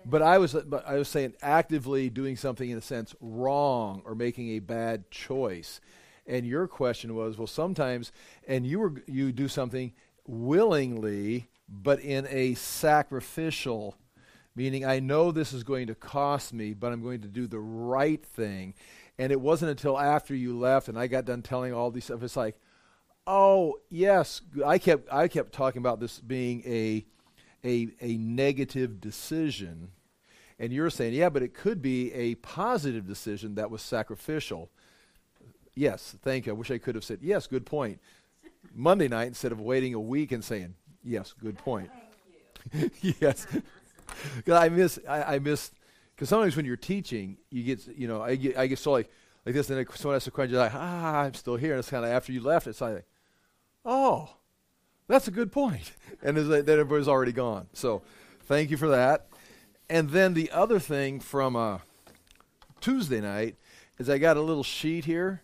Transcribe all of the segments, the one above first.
But I was saying actively doing something in a sense wrong or making a bad choice. And your question was, well, sometimes, and you do something willingly, but in a sacrificial, meaning I know this is going to cost me, but I'm going to do the right thing. And it wasn't until after you left and I got done telling all these stuff, it's like, oh yes, I kept talking about this being a negative decision. And you're saying, yeah, but it could be a positive decision that was sacrificial. Yes, thank you. I wish I could have said, yes, good point. Monday night instead of waiting a week and saying, yes, good point. Yes. Because I miss, because sometimes when you're teaching, you get, I get so like this, and then someone asks a question, you're like, I'm still here. And it's kind of after you left, it's like, oh, that's a good point. And then everybody's already gone. So thank you for that. And then the other thing from Tuesday night is I got a little sheet here.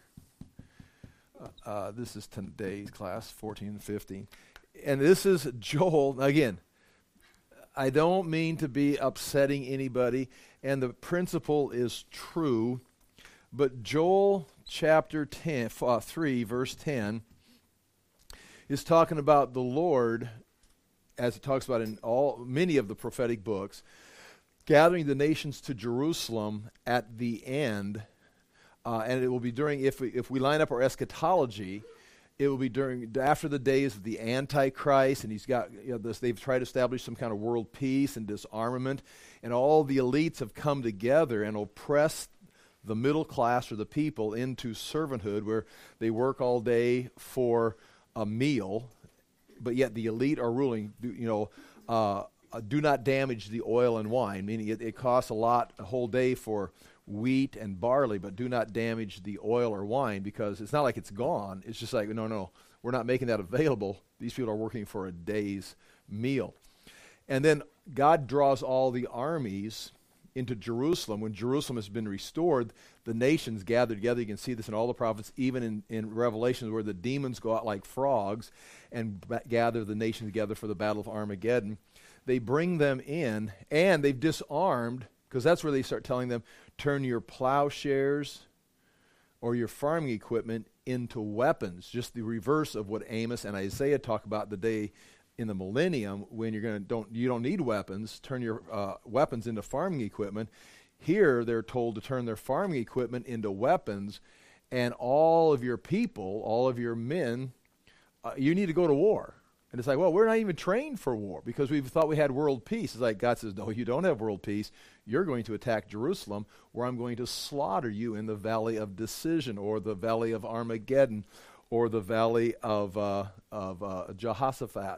This is today's class, 14 and 15. And this is Joel. Again, I don't mean to be upsetting anybody, and the principle is true, but Joel chapter 3, verse 10, is talking about the Lord, as it talks about in many of the prophetic books, gathering the nations to Jerusalem at the end, and it will be during, if we line up our eschatology, it will be after the days of the Antichrist, and he's got they've tried to establish some kind of world peace and disarmament, and all the elites have come together and oppressed the middle class or the people into servanthood, where they work all day for a meal, but yet the elite are ruling. Do not damage the oil and wine, meaning it costs a whole day for wheat and barley, but do not damage the oil or wine, because it's not like it's gone. It's just like, no, we're not making that available. These people are working for a day's meal. And then God draws all the armies into Jerusalem. When Jerusalem has been restored, the nations gather together. You can see this in all the prophets, even in Revelations, where the demons go out like frogs and gather the nations together for the battle of Armageddon. They bring them in, and they've disarmed, because that's where they start telling them, turn your plowshares or your farming equipment into weapons. Just the reverse of what Amos and Isaiah talk about the day in the millennium, when you don't need weapons. Turn your weapons into farming equipment. Here they're told to turn their farming equipment into weapons, and all of your people, all of your men, you need to go to war. And it's like, well, we're not even trained for war because we thought we had world peace. It's like God says, no, you don't have world peace. You're going to attack Jerusalem, where I'm going to slaughter you in the valley of decision, or the valley of Armageddon, or the valley of Jehoshaphat.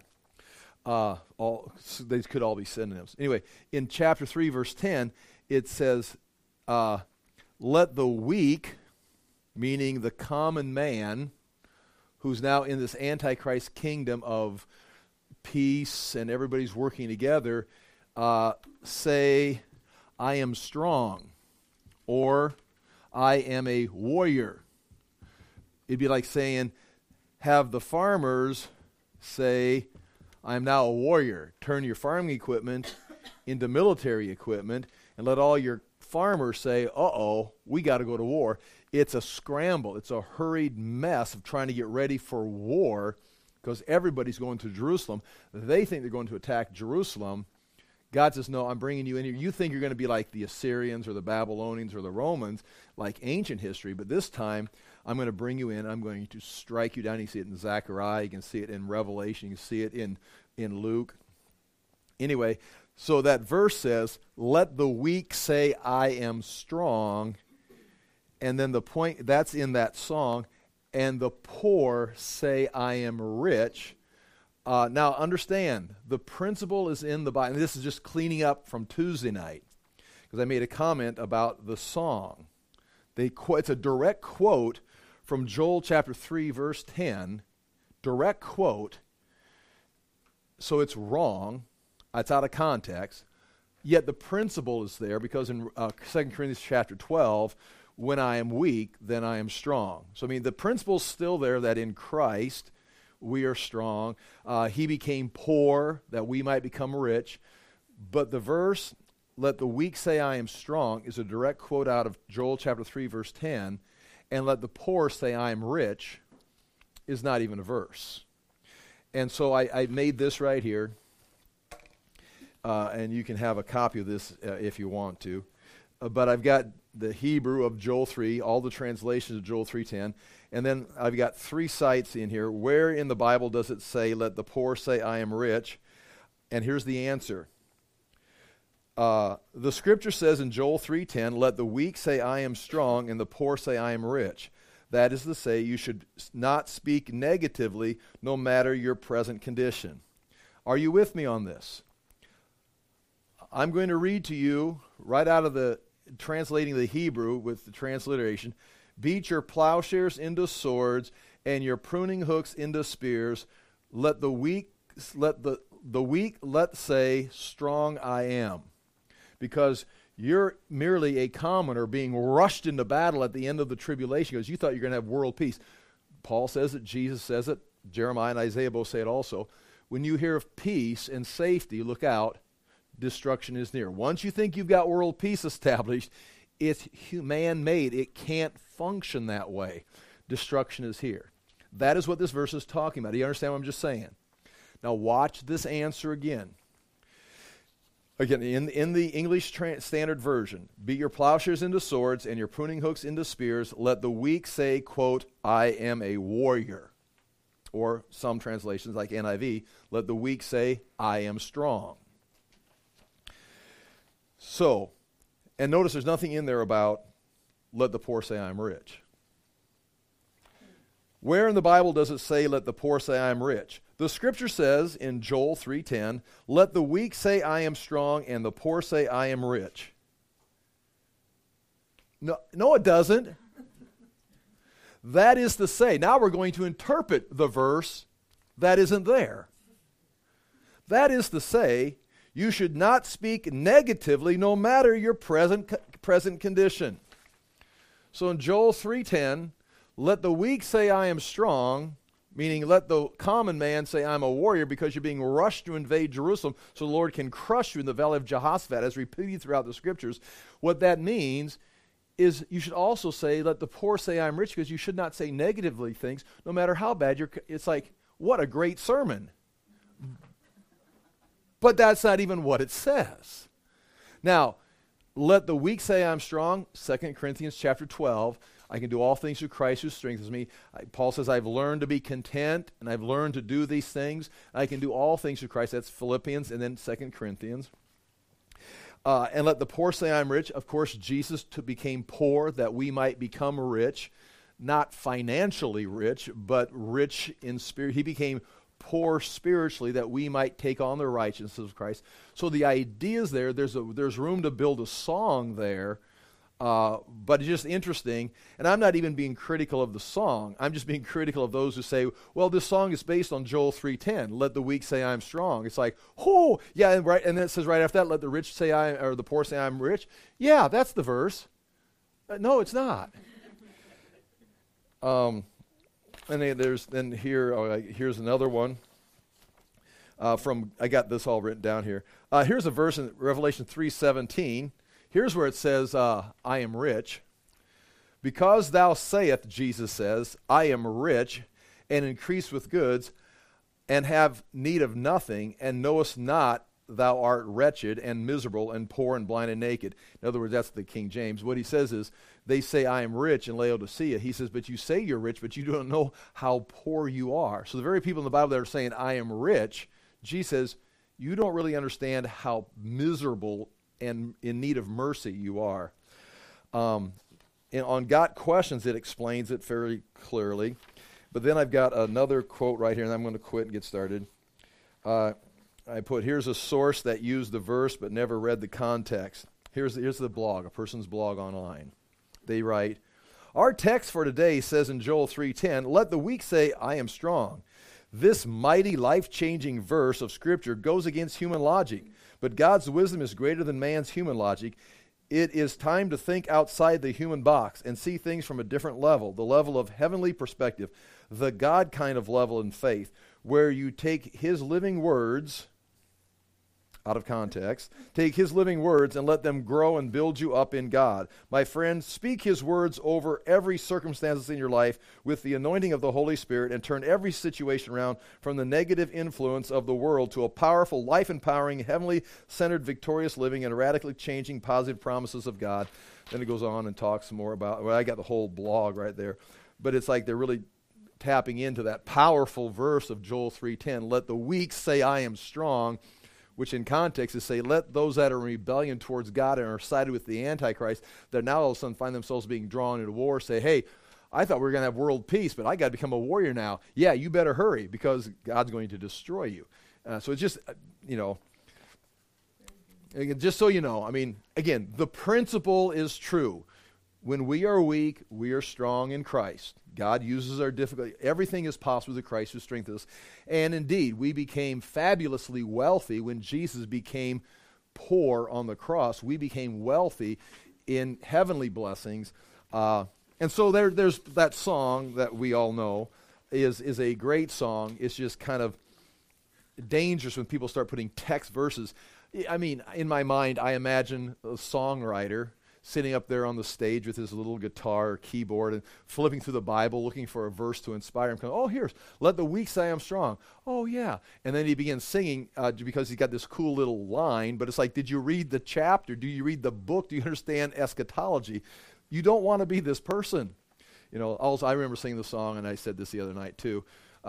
They could all be synonyms. Anyway, in chapter 3, verse 10, it says, let the weak, meaning the common man, who's now in this Antichrist kingdom of peace and everybody's working together, say, I am strong, or I am a warrior. It'd be like saying, have the farmers say, I am now a warrior. Turn your farming equipment into military equipment, and let all your farmers say, uh-oh, we got to go to war. It's a scramble. It's a hurried mess of trying to get ready for war, because everybody's going to Jerusalem. They think they're going to attack Jerusalem. God says, no, I'm bringing you in here. You think you're going to be like the Assyrians or the Babylonians or the Romans, like ancient history, but this time I'm going to bring you in. I'm going to strike you down. You see it in Zechariah. You can see it in Revelation. You can see it in Luke. Anyway, so that verse says, let the weak say, I am strong. And then the point, that's in that song, and the poor say, I am rich. Now understand, the principle is in the Bible. And this is just cleaning up from Tuesday night, because I made a comment about the song. It's a direct quote from Joel chapter 3, verse 10. Direct quote. So it's wrong. It's out of context. Yet the principle is there, because in 2 Corinthians chapter 12, when I am weak, then I am strong. So, the principle's still there, that in Christ we are strong. He became poor that we might become rich. But the verse let the weak say I am strong is a direct quote out of Joel chapter 3, verse 10, and let the poor say I am rich is not even a verse. And so I made this right here, and you can have a copy of this if you want to. But I've got the Hebrew of Joel 3, all the translations of Joel 3:10, and then I've got 3 sites in here. Where in the Bible does it say, let the poor say I am rich? And here's the answer. The scripture says in Joel 3:10, let the weak say I am strong, and the poor say I am rich. That is to say, you should not speak negatively no matter your present condition. Are you with me on this? I'm going to read to you right out of the translating the Hebrew with the transliteration. Beat your plowshares into swords and your pruning hooks into spears. Let the weak let say, strong I am. Because you're merely a commoner being rushed into battle at the end of the tribulation because you thought you're going to have world peace. Paul says it, Jesus says it, Jeremiah and Isaiah both say it also. When you hear of peace and safety, look out, destruction is near. Once you think you've got world peace established, it's man-made. It can't function that way. Destruction is here. That is what this verse is talking about. Do you understand what I'm just saying? Now watch this answer again. Again, in the English Standard Version, beat your plowshares into swords and your pruning hooks into spears. Let the weak say, quote, I am a warrior. Or some translations like NIV, let the weak say, I am strong. So, and notice there's nothing in there about let the poor say I'm rich. Where in the Bible does it say let the poor say I am rich? The scripture says in Joel 3:10, let the weak say I am strong and the poor say I am rich. No, it doesn't. That is to say, now we're going to interpret the verse that isn't there. That is to say, you should not speak negatively no matter your present condition. So in Joel 3:10, let the weak say I am strong, meaning let the common man say I'm a warrior because you're being rushed to invade Jerusalem so the Lord can crush you in the valley of Jehoshaphat, as repeated throughout the scriptures. What that means is you should also say let the poor say I'm rich, because you should not say negatively things no matter how bad you're. It's like, what a great sermon. But that's not even what it says. Now, let the weak say I'm strong, 2 Corinthians chapter 12. I can do all things through Christ who strengthens me. Paul says I've learned to be content, and I've learned to do these things. I can do all things through Christ. That's Philippians and then 2 Corinthians. And let the poor say I'm rich. Of course, Jesus became poor that we might become rich. Not financially rich, but rich in spirit. He became poor spiritually that we might take on the righteousness of Christ. So the idea is there. There's room to build a song there. But it's just interesting, and I'm not even being critical of the song. I'm just being critical of those who say, well, this song is based on Joel 3:10. Let the weak say I'm strong. It's like, oh, yeah, and then it says right after that, let the rich say or the poor say I'm rich. Yeah, that's the verse. No, it's not. And here's another one. I got this all written down here. Here's a verse in Revelation 3:17. Here's where it says, I am rich. Because thou sayest, Jesus says, I am rich, and increase with goods, and have need of nothing, and knowest not thou art wretched, and miserable, and poor, and blind, and naked. In other words, that's the King James. What he says is, they say, I am rich in Laodicea. He says, but you say you're rich, but you don't know how poor you are. So the very people in the Bible that are saying, I am rich, Jesus says, you don't really understand how miserable and in need of mercy you are. And on Got Questions, it explains it very clearly. But then I've got another quote right here, and I'm going to quit and get started. I put, here's a source that used the verse but never read the context. Here's the blog, a person's blog online. They write, our text for today says in Joel 3:10, let the weak say, I am strong. This mighty, life-changing verse of Scripture goes against human logic. But God's wisdom is greater than man's human logic. It is time to think outside the human box and see things from a different level, the level of heavenly perspective, the God kind of level in faith, where you take his living words out of context. Take his living words and let them grow and build you up in God. My friend, speak his words over every circumstance in your life with the anointing of the Holy Spirit and turn every situation around from the negative influence of the world to a powerful, life-empowering, heavenly-centered, victorious living and radically changing positive promises of God. Then it goes on and talks more about, well, I got the whole blog right there. But it's like they're really tapping into that powerful verse of Joel 3:10. Let the weak say, I am strong, which in context is say, let those that are in rebellion towards God and are sided with the Antichrist, that now all of a sudden find themselves being drawn into war, say, hey, I thought we were going to have world peace, but I got to become a warrior now. Yeah, you better hurry because God's going to destroy you. So it's just, just so you know, I mean, again, the principle is true. When we are weak, we are strong in Christ. God uses our difficulty. Everything is possible through Christ who strengthens us. And indeed, we became fabulously wealthy when Jesus became poor on the cross. We became wealthy in heavenly blessings. And so there's that song that we all know is a great song. It's just kind of dangerous when people start putting text verses. I mean, in my mind, I imagine a songwriter sitting up there on the stage with his little guitar or keyboard and flipping through the Bible, looking for a verse to inspire him. Oh, here's, let the weak say I'm strong. Oh, yeah. And then he begins singing because he's got this cool little line, but it's like, did you read the chapter? Do you read the book? Do you understand eschatology? You don't want to be this person. Also, I remember singing the song, and I said this the other night too.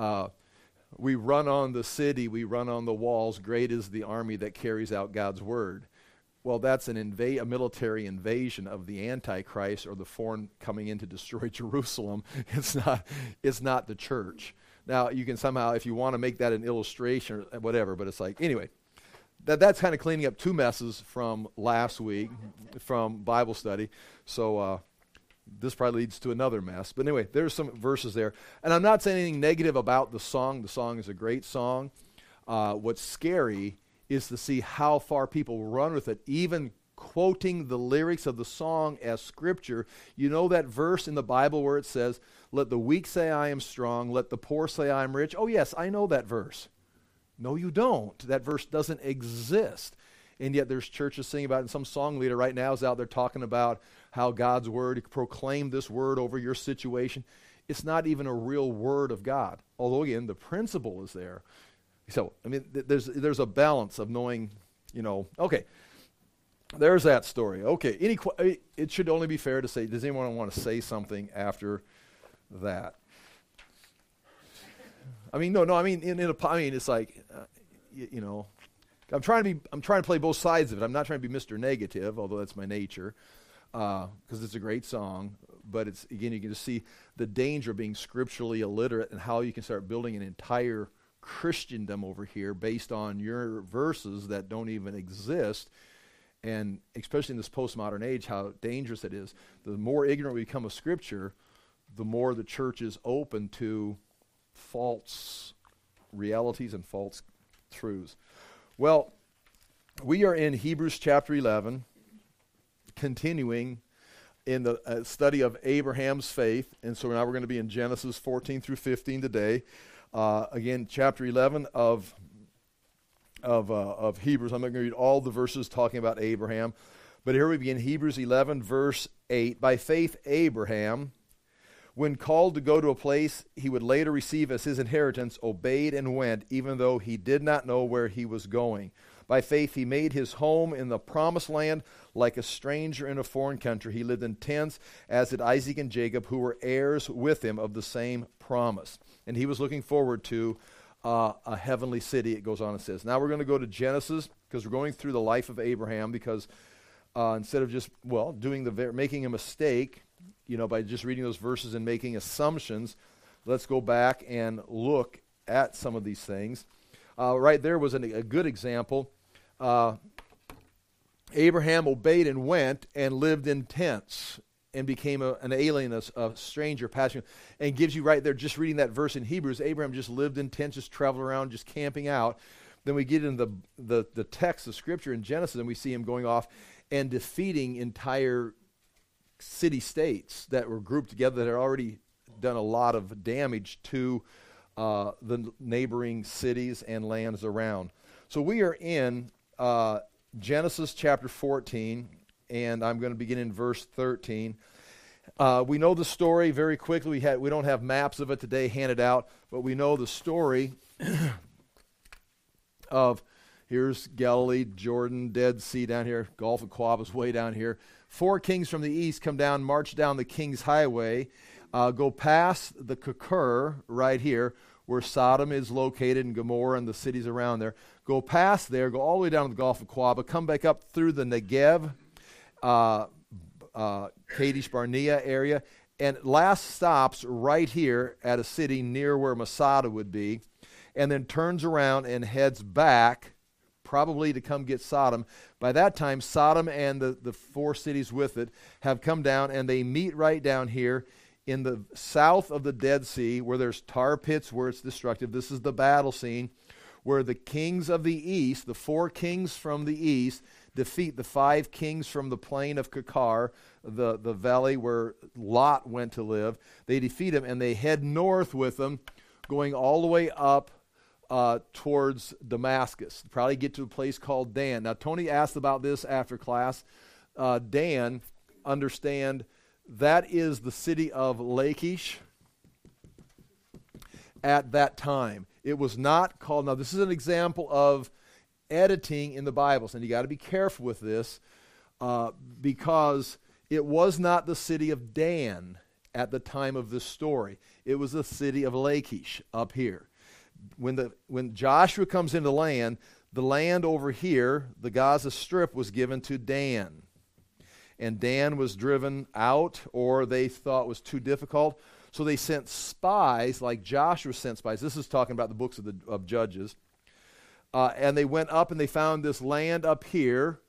We run on the city, we run on the walls. Great is the army that carries out God's word. Well, that's a military invasion of the Antichrist or the foreign coming in to destroy Jerusalem. It's not the church. Now, you can somehow, if you want to make that an illustration or whatever, but it's like, anyway, that's kind of cleaning up two messes from last week from Bible study. So this probably leads to another mess. But anyway, there's some verses there. And I'm not saying anything negative about the song. The song is a great song. What's scary is to see how far people run with it, even quoting the lyrics of the song as scripture. You know that verse in the Bible where it says, let the weak say I am strong, let the poor say I am rich? Oh yes, I know that verse. No, you don't. That verse doesn't exist. And yet there's churches singing about it, and some song leader right now is out there talking about how God's word, proclaim this word over your situation. It's not even a real word of God. Although again, the principle is there. So, I mean, there's a balance of knowing, okay, there's that story. Okay, it should only be fair to say, does anyone want to say something after that? I mean, no, I mean, it's like, I'm trying to play both sides of it. I'm not trying to be Mr. Negative, although that's my nature, because it's a great song. But it's, again, you can just see the danger of being scripturally illiterate and how you can start building an entire Christendom over here based on your verses that don't even exist, and especially in this postmodern age, how dangerous it is. The more ignorant we become of Scripture, the more the church is open to false realities and false truths. Well, we are in Hebrews chapter 11, continuing in the study of Abraham's faith, and so now we're going to be in Genesis 14 through 15 today. Again, chapter 11 of Hebrews. I'm not going to read all the verses talking about Abraham, but here we begin. Hebrews 11, verse 8. By faith, Abraham, when called to go to a place he would later receive as his inheritance, obeyed and went, even though he did not know where he was going. By faith, he made his home in the promised land like a stranger in a foreign country. He lived in tents, as did Isaac and Jacob, who were heirs with him of the same promise. And he was looking forward to a heavenly city, it goes on and says. Now we're going to go to Genesis, because we're going through the life of Abraham, because instead of just, making a mistake, by just reading those verses and making assumptions, let's go back and look at some of these things. Right there was a good example. Abraham obeyed and went and lived in tents and became an alien, a stranger, passing, and gives you right there, just reading that verse in Hebrews, Abraham just lived in tents, just traveled around, just camping out. Then we get into the text of Scripture in Genesis, and we see him going off and defeating entire city-states that were grouped together that had already done a lot of damage to the neighboring cities and lands around. So we are in Genesis chapter 14, and I'm going to begin in verse 13. We know the story very quickly. We don't have maps of it today handed out, but we know the story of, here's Galilee, Jordan, Dead Sea down here, Gulf of Aqaba is way down here. 4 kings from the east come down, march down the King's Highway, go past the Kekur right here, where Sodom is located and Gomorrah and the cities around there. Go past there, go all the way down to the Gulf of Aqaba, come back up through the Negev, Kadesh Barnea area, and last stops right here at a city near where Masada would be, and then turns around and heads back, probably to come get Sodom. By that time, Sodom and the 4 cities with it have come down, and they meet right down here in the south of the Dead Sea, where there's tar pits where it's destructive. This is the battle scene where the kings of the east, the 4 kings from the east, defeat the 5 kings from the plain of Kekur, the valley where Lot went to live. They defeat them, and they head north with them, going all the way up towards Damascus. Probably get to a place called Dan. Now, Tony asked about this after class. Dan, understand, that is the city of Lachish at that time. It was not called, now this is an example of editing in the Bibles, and you got to be careful with this because it was not the city of Dan at the time of this story. It was the city of Lachish up here. When Joshua comes into the land over here, the Gaza Strip, was given to Dan. And Dan was driven out, or they thought was too difficult. So they sent spies, like Joshua sent spies. This is talking about the books of Judges. And they went up and they found this land up here.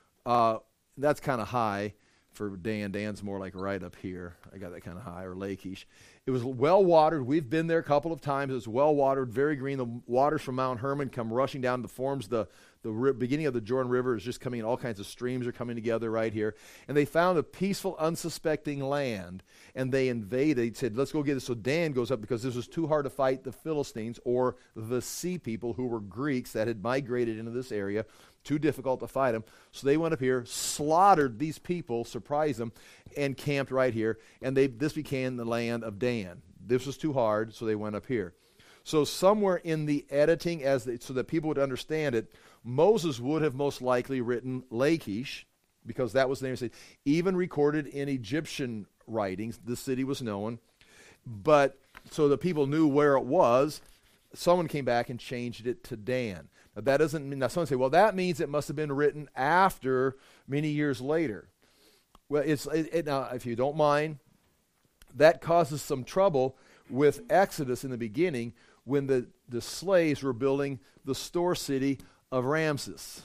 That's kind of high for Dan. Dan's more like right up here. I got that kind of high, or Lachish. It was well watered. We've been there a couple of times. It was well watered, very green. The waters from Mount Hermon come rushing down. Forms the beginning of the Jordan River is just coming in. All kinds of streams are coming together right here. And they found a peaceful, unsuspecting land, and they invaded. They said, let's go get it. So Dan goes up because this was too hard to fight the Philistines, or the sea people who were Greeks that had migrated into this area. Too difficult to fight them. So they went up here, slaughtered these people, surprised them, and camped right here. And this became the land of Dan. This was too hard, so they went up here. So somewhere in the editing, so that people would understand it, Moses would have most likely written Lachish, because that was the name of the city. Even recorded in Egyptian writings, the city was known. But so the people knew where it was, someone came back and changed it to Dan. Now, that doesn't mean, now someone say, well, that means it must have been written after, many years later. Well, now, if you don't mind, that causes some trouble with Exodus in the beginning, when the slaves were building the store city of Ramses.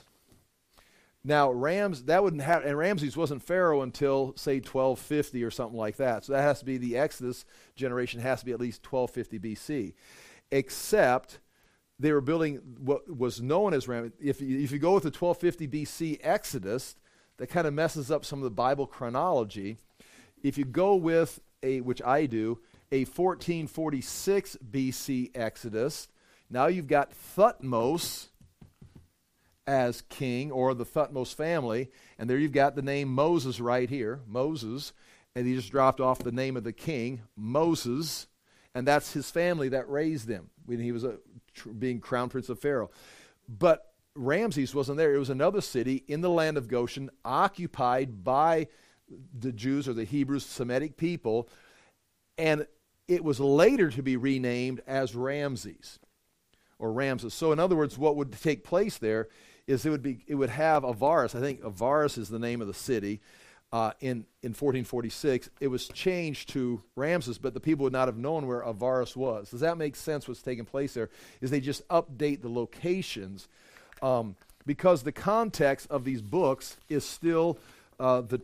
Now, and Ramses wasn't Pharaoh until, say, 1250 or something like that. So that has to be, the Exodus generation has to be at least 1250 BC. Except they were building what was known as Ramses. If you go with the 1250 BC Exodus, that kind of messes up some of the Bible chronology. If you go with which I do, a 1446 BC Exodus, now you've got Thutmose as king, or the Thutmose family, and there you've got the name Moses right here, Moses, and he just dropped off the name of the king, Moses, and that's his family that raised him when he was being crown prince of Pharaoh. But Ramses wasn't there. It was another city in the land of Goshen, occupied by the Jews, or the Hebrews, Semitic people, and it was later to be renamed as Ramses, or Ramses. So in other words, what would take place there is it would have Avaris. I think Avaris is the name of the city. In 1446, it was changed to Ramses, but the people would not have known where Avaris was. Does that make sense? What's taking place there is they just update the locations, because the context of these books is still the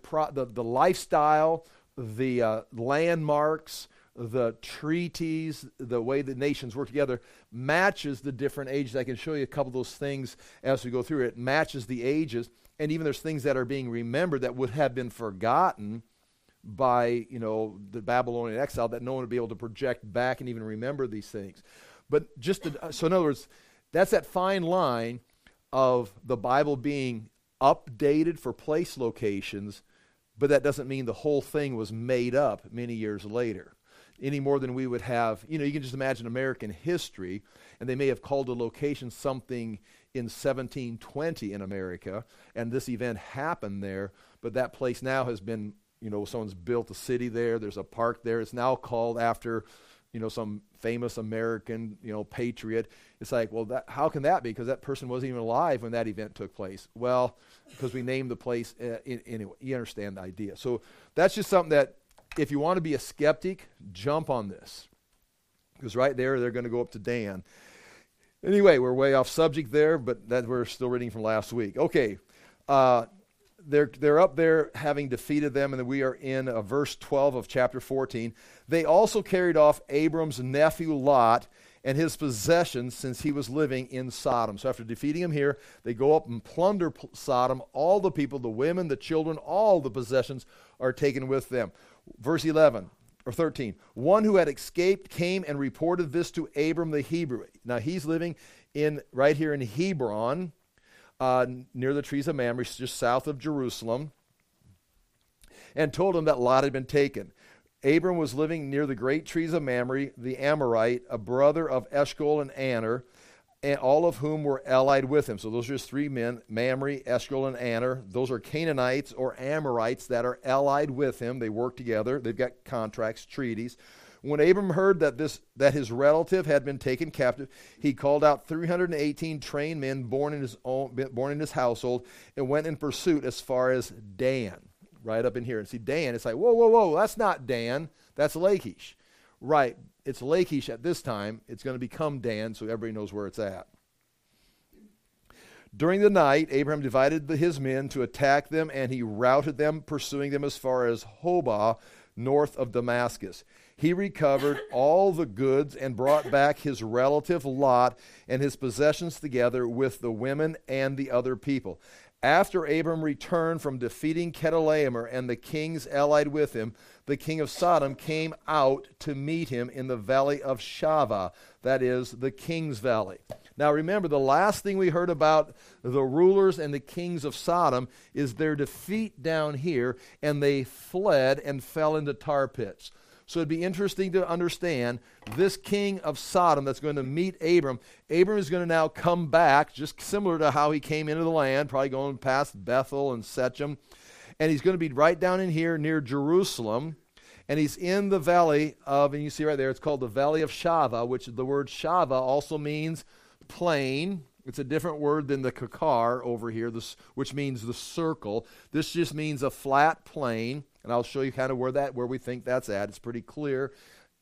lifestyle, the landmarks, the treaties, the way the nations work together matches the different ages. I can show you a couple of those things as we go through it. It matches the ages, and even there's things that are being remembered that would have been forgotten by, the Babylonian exile, that no one would be able to project back and even remember these things. But so in other words, that's that fine line of the Bible being updated for place locations, but that doesn't mean the whole thing was made up many years later. Any more than we would have, you can just imagine American history, and they may have called a location something in 1720 in America, and this event happened there, but that place now has been, someone's built a city there, there's a park there, it's now called after, some famous American, patriot. It's like, well, how can that be? Because that person wasn't even alive when that event took place. Well, because we named the place, anyway, you understand the idea. So that's just something that, if you want to be a skeptic, jump on this. Because right there, they're going to go up to Dan. Anyway, we're way off subject there, but that we're still reading from last week. Okay, they're up there having defeated them, and then we are in verse 12 of chapter 14. They also carried off Abram's nephew Lot and his possessions, since he was living in Sodom. So after defeating him here, they go up and plunder Sodom. All the people, the women, the children, all the possessions are taken with them. Verse 11 or 13. One who had escaped came and reported this to Abram the Hebrew. Now he's living right here in Hebron, near the trees of Mamre, just south of Jerusalem, and told him that Lot had been taken. Abram was living near the great trees of Mamre, the Amorite, a brother of Eshcol and Aner, and all of whom were allied with him. So those are just three men, Mamre, Eshcol, and Aner. Those are Canaanites or Amorites that are allied with him. They work together. They've got contracts, treaties. When Abram heard that his relative had been taken captive, he called out 318 trained men born in his household, and went in pursuit as far as Dan, right up in here. And see, Dan, it's like, whoa, that's not Dan. That's Lachish. Right. It's Lachish at this time. It's going to become Dan, so everybody knows where it's at. During the night, Abraham divided his men to attack them, and he routed them, pursuing them as far as Hobah, north of Damascus. He recovered all the goods and brought back his relative Lot and his possessions together with the women and the other people. After Abram returned from defeating Chedorlaomer and the kings allied with him, the king of Sodom came out to meet him in the valley of Shaveh, that is, the king's valley. Now remember, the last thing we heard about the rulers and the kings of Sodom is their defeat down here, and they fled and fell into tar pits. So it'd be interesting to understand this king of Sodom that's going to meet Abram. Abram is going to now come back, just similar to how he came into the land, probably going past Bethel and Shechem. And he's going to be right down in here near Jerusalem. And he's in the valley of, and you see right there, it's called the valley of Shaveh, which the word Shaveh also means plain. It's a different word than the kakar over here, which means the circle. This just means a flat plain. And I'll show you kind of where we think that's at. It's pretty clear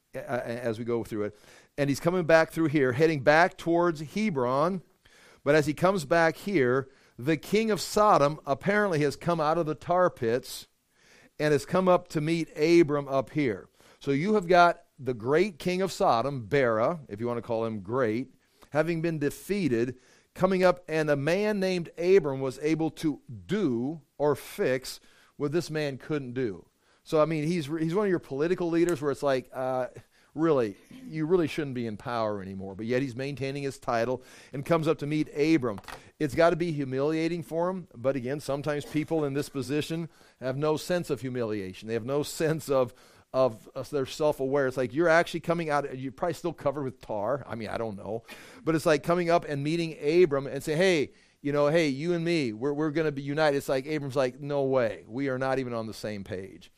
as we go through it. And he's coming back through here, heading back towards Hebron. But as he comes back here, the king of Sodom apparently has come out of the tar pits and has come up to meet Abram up here. So you have got the great king of Sodom, Bera, if you want to call him great, having been defeated, coming up, and a man named Abram was able to do or fix what this man couldn't do. So, I mean, he's one of your political leaders where it's like, really, you really shouldn't be in power anymore. But yet he's maintaining his title and comes up to meet Abram. It's got to be humiliating for him. But again, sometimes people in this position have no sense of humiliation. They have no sense of they're self-aware. It's like you're actually coming out, you're probably still covered with tar. I mean, I don't know. But it's like coming up and meeting Abram and say, hey, you and me, we're going to be united. It's like Abram's like, no way. We are not even on the same page.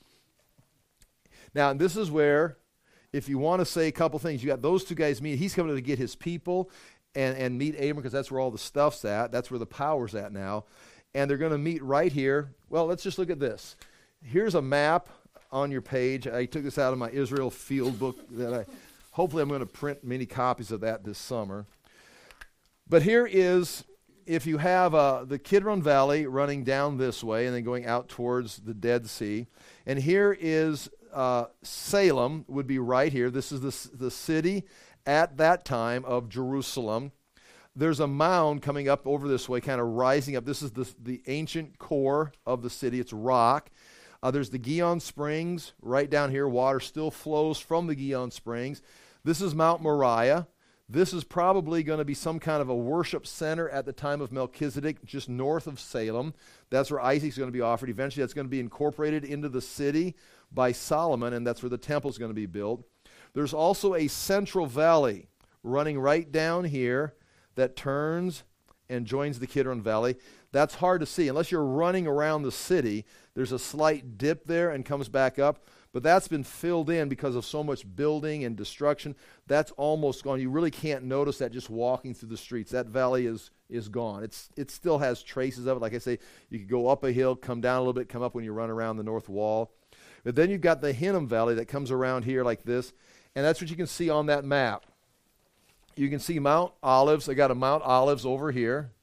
Now, this is where, if you want to say a couple things, you got those two guys meet. He's coming to get his people and meet Abram because that's where all the stuff's at. That's where the power's at now. And they're going to meet right here. Well, let's just look at this. Here's a map on your page. I took this out of my Israel field book that hopefully I'm going to print many copies of that this summer. But here is, if you have the Kidron Valley running down this way and then going out towards the Dead Sea, and here is Salem would be right here. This is the city at that time of Jerusalem. There's a mound coming up over this way, kind of rising up. This is the ancient core of the city. It's rock. There's the Gihon Springs right down here. Water still flows from the Gihon Springs. This is Mount Moriah. This is probably going to be some kind of a worship center at the time of Melchizedek, just north of Salem. That's where Isaac's going to be offered. Eventually, that's going to be incorporated into the city by Solomon, and that's where the temple is going to be built. There's also a central valley running right down here that turns and joins the Kidron Valley. That's hard to see. Unless you're running around the city, there's a slight dip there and comes back up. But that's been filled in because of so much building and destruction. That's almost gone. You really can't notice that just walking through the streets. That valley is gone. It still has traces of it. Like I say, you could go up a hill, come down a little bit, come up when you run around the north wall. But then you've got the Hinnom Valley that comes around here like this, and that's what you can see on that map. You can see Mount Olives. I got a Mount Olives over here.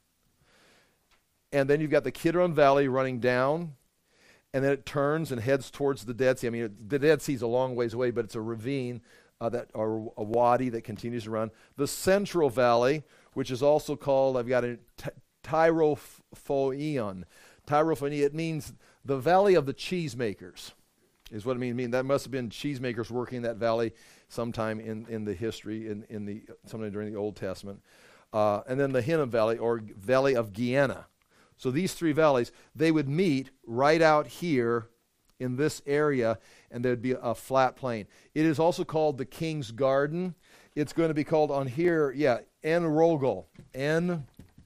And then you've got the Kidron Valley running down, and then it turns and heads towards the Dead Sea. I mean, the Dead Sea is a long ways away, but it's a ravine or a wadi that continues to run. The Central Valley, which is also called, I've got a Tyrophoion. Tyrophoion, it means the Valley of the Cheesemakers, is what it means. I mean, that must have been cheesemakers working in that valley sometime in the history, sometime during the Old Testament. And then the Hinnom Valley, or Valley of Gehenna. So these three valleys, they would meet right out here in this area, and there'd be a flat plain. It is also called the King's Garden. It's going to be called on here, En Rogel. En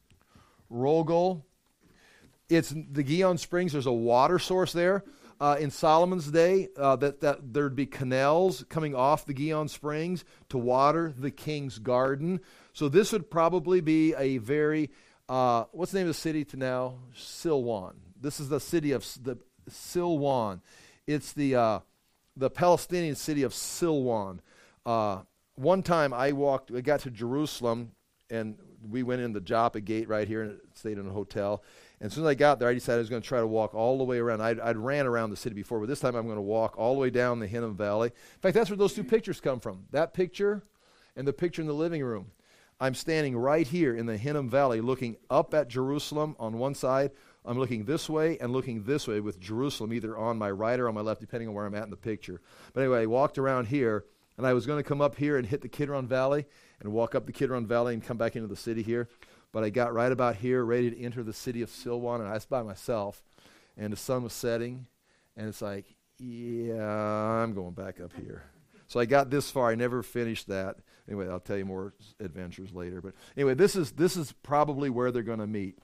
Rogel. It's the Gihon Springs. There's a water source there. In Solomon's day, that there'd be canals coming off the Gihon Springs to water the King's Garden. So this would probably be a very... what's the name of the city to now? Silwan. This is the city of the Silwan. It's the Palestinian city of Silwan. One time I got to Jerusalem, and we went in the Joppa gate right here and stayed in a hotel. And as soon as I got there, I decided I was going to try to walk all the way around. I'd ran around the city before, but this time I'm going to walk all the way down the Hinnom Valley. In fact, that's where those two pictures come from. That picture and the picture in the living room. I'm standing right here in the Hinnom Valley looking up at Jerusalem on one side. I'm looking this way and looking this way with Jerusalem either on my right or on my left, depending on where I'm at in the picture. But anyway, I walked around here, and I was going to come up here and hit the Kidron Valley and walk up the Kidron Valley and come back into the city here. But I got right about here, ready to enter the city of Silwan, and I was by myself. And the sun was setting, and it's like, yeah, I'm going back up here. So I got this far. I never finished that. Anyway, I'll tell you more adventures later. But anyway, this is probably where they're going to meet.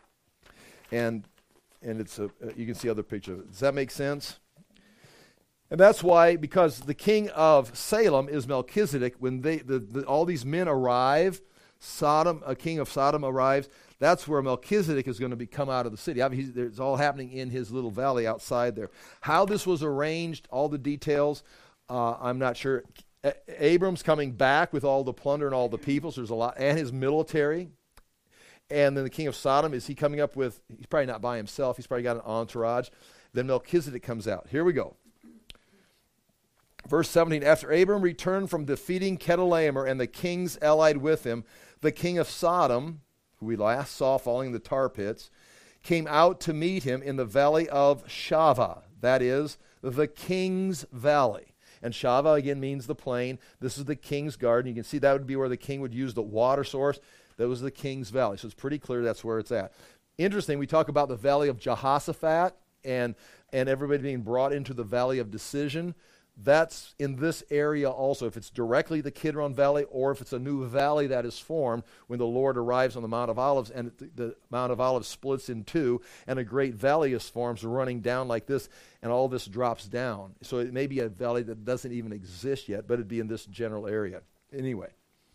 And it's you can see other pictures. Does that make sense? And that's why, because the king of Salem is Melchizedek. When all these men arrive, a king of Sodom arrives. That's where Melchizedek is going to come out of the city. It's all happening in his little valley outside there. How this was arranged, all the details, I'm not sure. Abram's coming back with all the plunder and all the people, so there's a lot, and his military. And then the king of Sodom, is he coming up with, he's probably not by himself, he's probably got an entourage. Then Melchizedek comes out. Here we go. Verse 17, after Abram returned from defeating Chedorlaomer and the kings allied with him, the king of Sodom, who we last saw falling in the tar pits, came out to meet him in the valley of Shaveh, that is, the king's valley. And Shaveh, again, means the plain. This is the king's garden. You can see that would be where the king would use the water source. That was the king's valley. So it's pretty clear that's where it's at. Interesting, we talk about the valley of Jehoshaphat and everybody being brought into the valley of decision. That's in this area also. If it's directly the Kidron Valley or if it's a new valley that is formed when the Lord arrives on the Mount of Olives and the Mount of Olives splits in two and a great valley is formed running down like this and all this drops down. So it may be a valley that doesn't even exist yet, but it'd be in this general area. Anyway.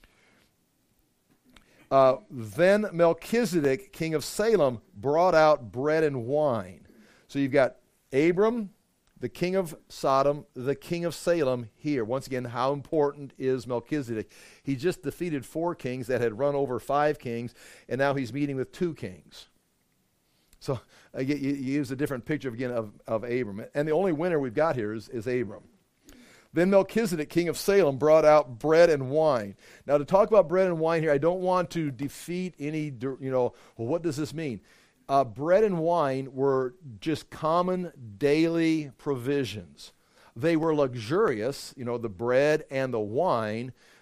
Then Melchizedek, king of Salem, brought out bread and wine. So you've got Abram, the king of Sodom, the king of Salem here. Once again, how important is Melchizedek? He just defeated 4 kings that had run over 5 kings, and now he's meeting with 2 kings. So you use a different picture again of Abram. And the only winner we've got here is Abram. Then Melchizedek, king of Salem, brought out bread and wine. Now, to talk about bread and wine here, I don't want to defeat any, well, what does this mean? Bread and wine were just common daily provisions. They were luxurious, the bread and the wine.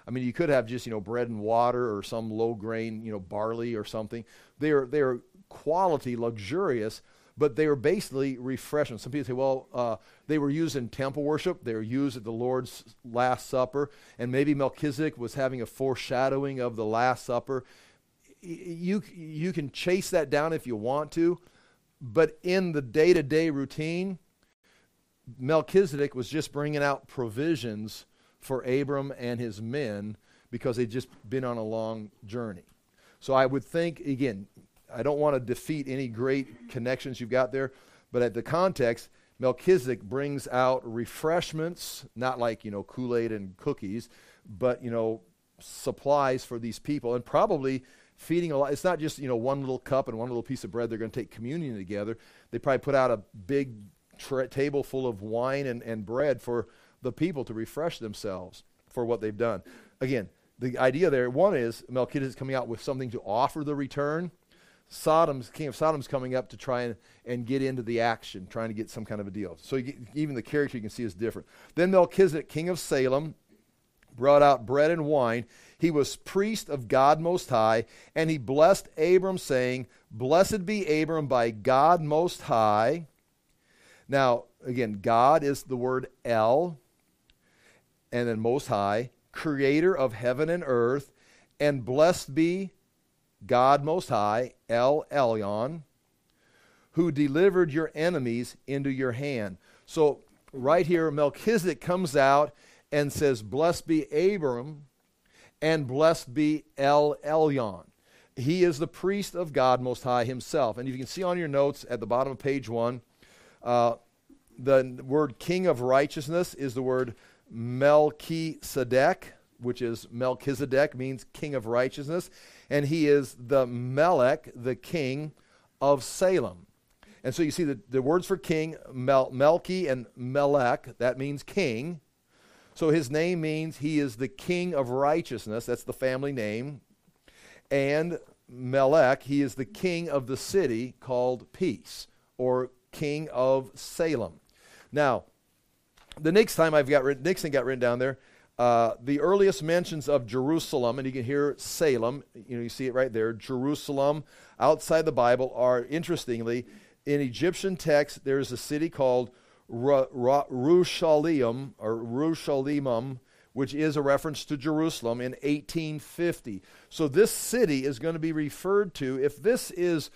I mean, you could have just, bread and water or some low grain, barley or something. They're quality, luxurious, but they were basically refreshing. Some people say, well, they were used in temple worship. They were used at the Lord's Last Supper, and maybe Melchizedek was having a foreshadowing of the Last Supper. You can chase that down if you want to, but in the day-to-day routine, Melchizedek was just bringing out provisions for Abram and his men because they'd just been on a long journey. So I would think, again, I don't want to defeat any great connections you've got there, but at the context, Melchizedek brings out refreshments, not like, Kool-Aid and cookies, but, supplies for these people, and probably feeding a lot. It's not just, one little cup and one little piece of bread. They're going to take communion together. They probably put out a big table full of wine and bread for the people to refresh themselves for what they've done. Again, the idea there, one is Melchizedek's coming out with something to offer the return. King of Sodom's coming up to try and get into the action, trying to get some kind of a deal. So even the character you can see is different. Then Melchizedek, king of Salem, brought out bread and wine. He was priest of God Most High, and he blessed Abram, saying, "Blessed be Abram by God Most High." Now, again, God is the word El, and then Most High, creator of heaven and earth, and blessed be God Most High, El Elyon, who delivered your enemies into your hand. So right here, Melchizedek comes out and says, blessed be Abram, and blessed be El Elyon. He is the priest of God Most High himself. And you can see on your notes at the bottom of page 1, the word king of righteousness is the word Melchizedek, which is Melchizedek, means king of righteousness. And he is the Melech, the king of Salem. And so you see the words for king, Melchi and Melech, that means king. So his name means he is the king of righteousness. That's the family name. And Melech, he is the king of the city called Peace, or king of Salem. Now, the next thing got written down there, the earliest mentions of Jerusalem, and you can hear Salem, you see it right there, Jerusalem, outside the Bible are, interestingly, in Egyptian text, there's a city called Rushalim, or Rushalimum, which is a reference to Jerusalem in 1850. So this city is going to be referred to, if this is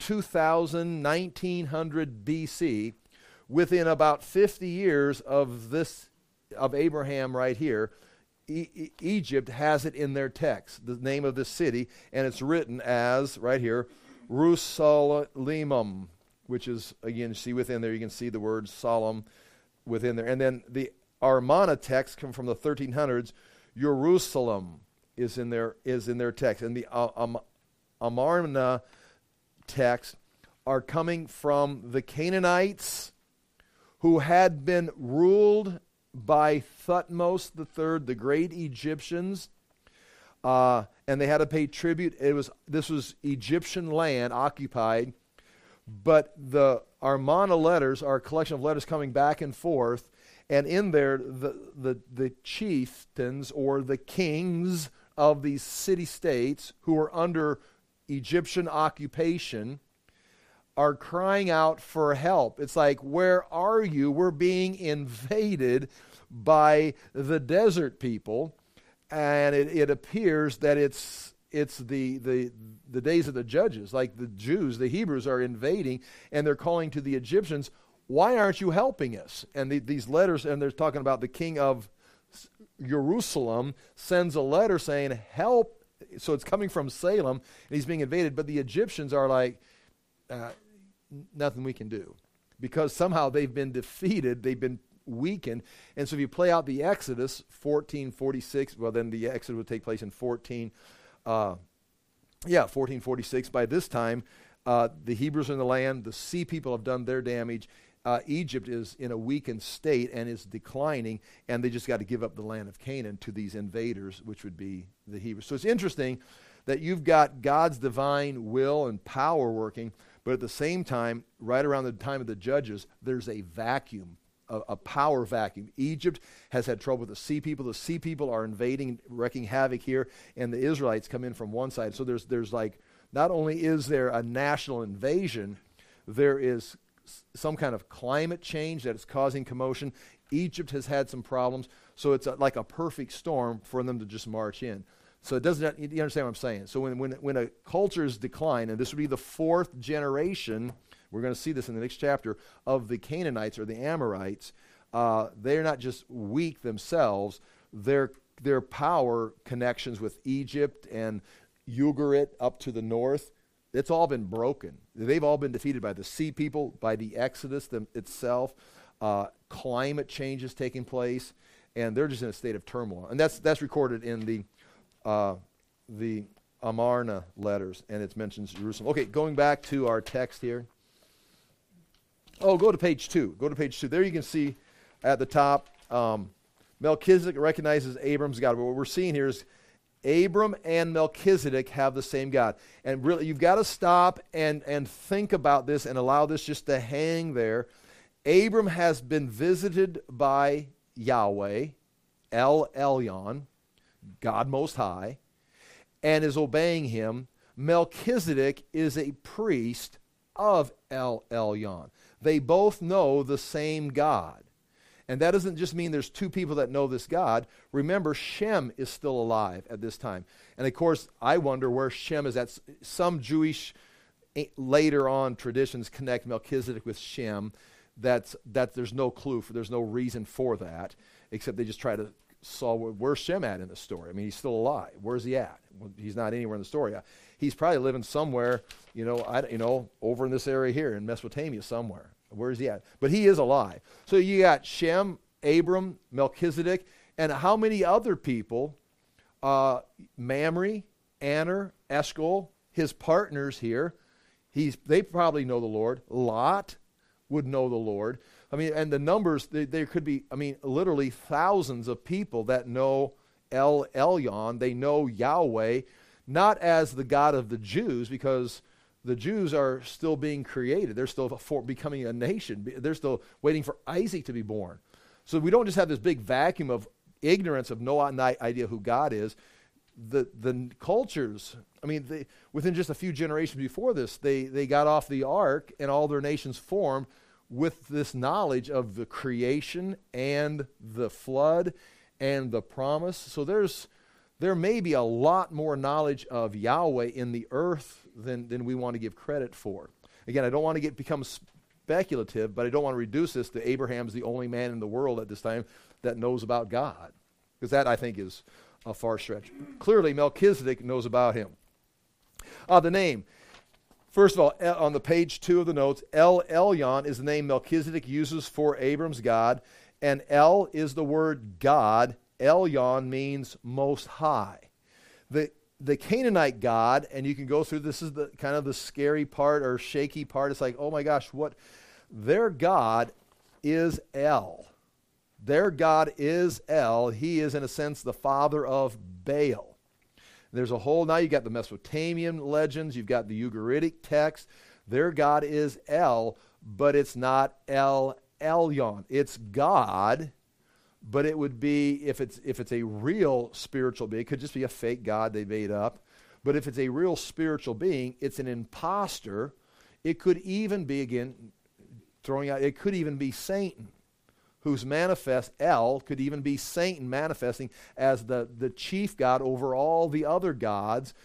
1900 BC, within about 50 years of Abraham right here, Egypt has it in their text, the name of the city, and it's written as, right here, Rusalimum, which is, again, see within there, you can see the word solemn within there. And then the Amarna text come from the 1300s, Jerusalem is in their text. And the Amarna texts are coming from the Canaanites, who had been ruled by Thutmose III, the great Egyptians, and they had to pay tribute. This was Egyptian land occupied, but the Amarna letters are a collection of letters coming back and forth, and in there, the chieftains or the kings of these city-states who were under Egyptian occupation are crying out for help. It's like, where are you? We're being invaded by the desert people, and it appears that it's the days of the judges, like the Jews, the Hebrews are invading, and they're calling to the Egyptians, why aren't you helping us? And these letters, and they're talking about the king of Jerusalem sends a letter saying, help. So it's coming from Salem, and he's being invaded, but the Egyptians are like, nothing we can do, because somehow they've been defeated, they've been weakened. And so if you play out the Exodus 1446, well, then the Exodus would take place in 1446. By this time, the Hebrews are in the land, the sea people have done their damage. Egypt is in a weakened state and is declining, and they just got to give up the land of Canaan to these invaders, which would be the Hebrews. So it's interesting that you've got God's divine will and power working, but at the same time, right around the time of the judges, there's a vacuum a power vacuum. Egypt has had trouble with the sea people. The sea people are invading, wreaking havoc here, and the Israelites come in from one side. So there's like, not only is there a national invasion, there is some kind of climate change that is causing commotion. Egypt has had some problems, so it's like a perfect storm for them to just march in. So it doesn't, you understand what I'm saying? So when a culture is declined, and this would be the fourth generation, we're going to see this in the next chapter, of the Canaanites or the Amorites, they're not just weak themselves, their power connections with Egypt and Ugarit up to the north, it's all been broken. They've all been defeated by the sea people, by the Exodus itself. Climate change is taking place, and they're just in a state of turmoil. And that's recorded in the Amarna letters, and it mentions Jerusalem. Okay, going back to our text here. Oh, go to page 2. Go to page 2. There you can see at the top, Melchizedek recognizes Abram's God. But what we're seeing here is Abram and Melchizedek have the same God. And really, you've got to stop and think about this and allow this just to hang there. Abram has been visited by Yahweh, El Elyon, God Most High, and is obeying him. Melchizedek is a priest of El Elyon. They both know the same God. And that doesn't just mean there's two people that know this God. Remember, Shem is still alive at this time. And of course, I wonder where Shem is at. Some Jewish later on traditions connect Melchizedek with Shem. That there's no clue, there's no reason for that, except they just try to solve where's Shem at in the story. I mean, he's still alive. Where's he at? Well, he's not anywhere in the story. He's probably living somewhere, over in this area here in Mesopotamia somewhere. Where's he at? But he is alive. So you got Shem, Abram, Melchizedek, and how many other people? Mamre, Aner, Eshcol, his partners here. They probably know the Lord. Lot would know the Lord. I mean, and the numbers, there could be, literally thousands of people that know El Elyon. They know Yahweh, not as the God of the Jews, because the Jews are still being created. They're still becoming a nation. They're still waiting for Isaac to be born. So we don't just have this big vacuum of ignorance of no idea who God is. The cultures, within just a few generations before this, they got off the ark and all their nations formed with this knowledge of the creation and the flood and the promise. So there may be a lot more knowledge of Yahweh in the earth than we want to give credit for. Again, I don't want to become speculative, but I don't want to reduce this to Abraham's the only man in the world at this time that knows about God, because that, I think, is a far stretch. Clearly, Melchizedek knows about him. The name. First of all, on the page 2 of the notes, El Elyon is the name Melchizedek uses for Abram's God, and El is the word God. Elyon means most high. The Canaanite God, and you can go through, this is the kind of the scary part or shaky part. It's like, oh my gosh, their God is El. Their God is El. He is, in a sense, the father of Baal. There's now you got the Mesopotamian legends, you've got the Ugaritic text. Their God is El, but it's not El Elyon. It's God, but it would be, if it's a real spiritual being, it could just be a fake God they made up. But if it's a real spiritual being, it's an imposter. It could even be, again, it could even be Satan, who's manifest. El could even be Satan manifesting as the chief god over all the other gods,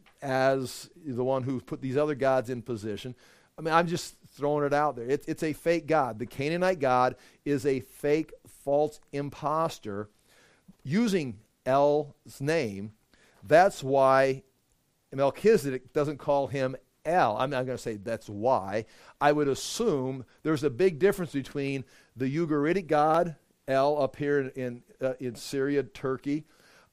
as the one who put these other gods in position. I'm just throwing it out there. It's a fake god. The Canaanite god is a fake, false imposter using El's name. That's why Melchizedek doesn't call him El. I'm not going to say that's why. I would assume there's a big difference between the Ugaritic god, El, up here in Syria, Turkey,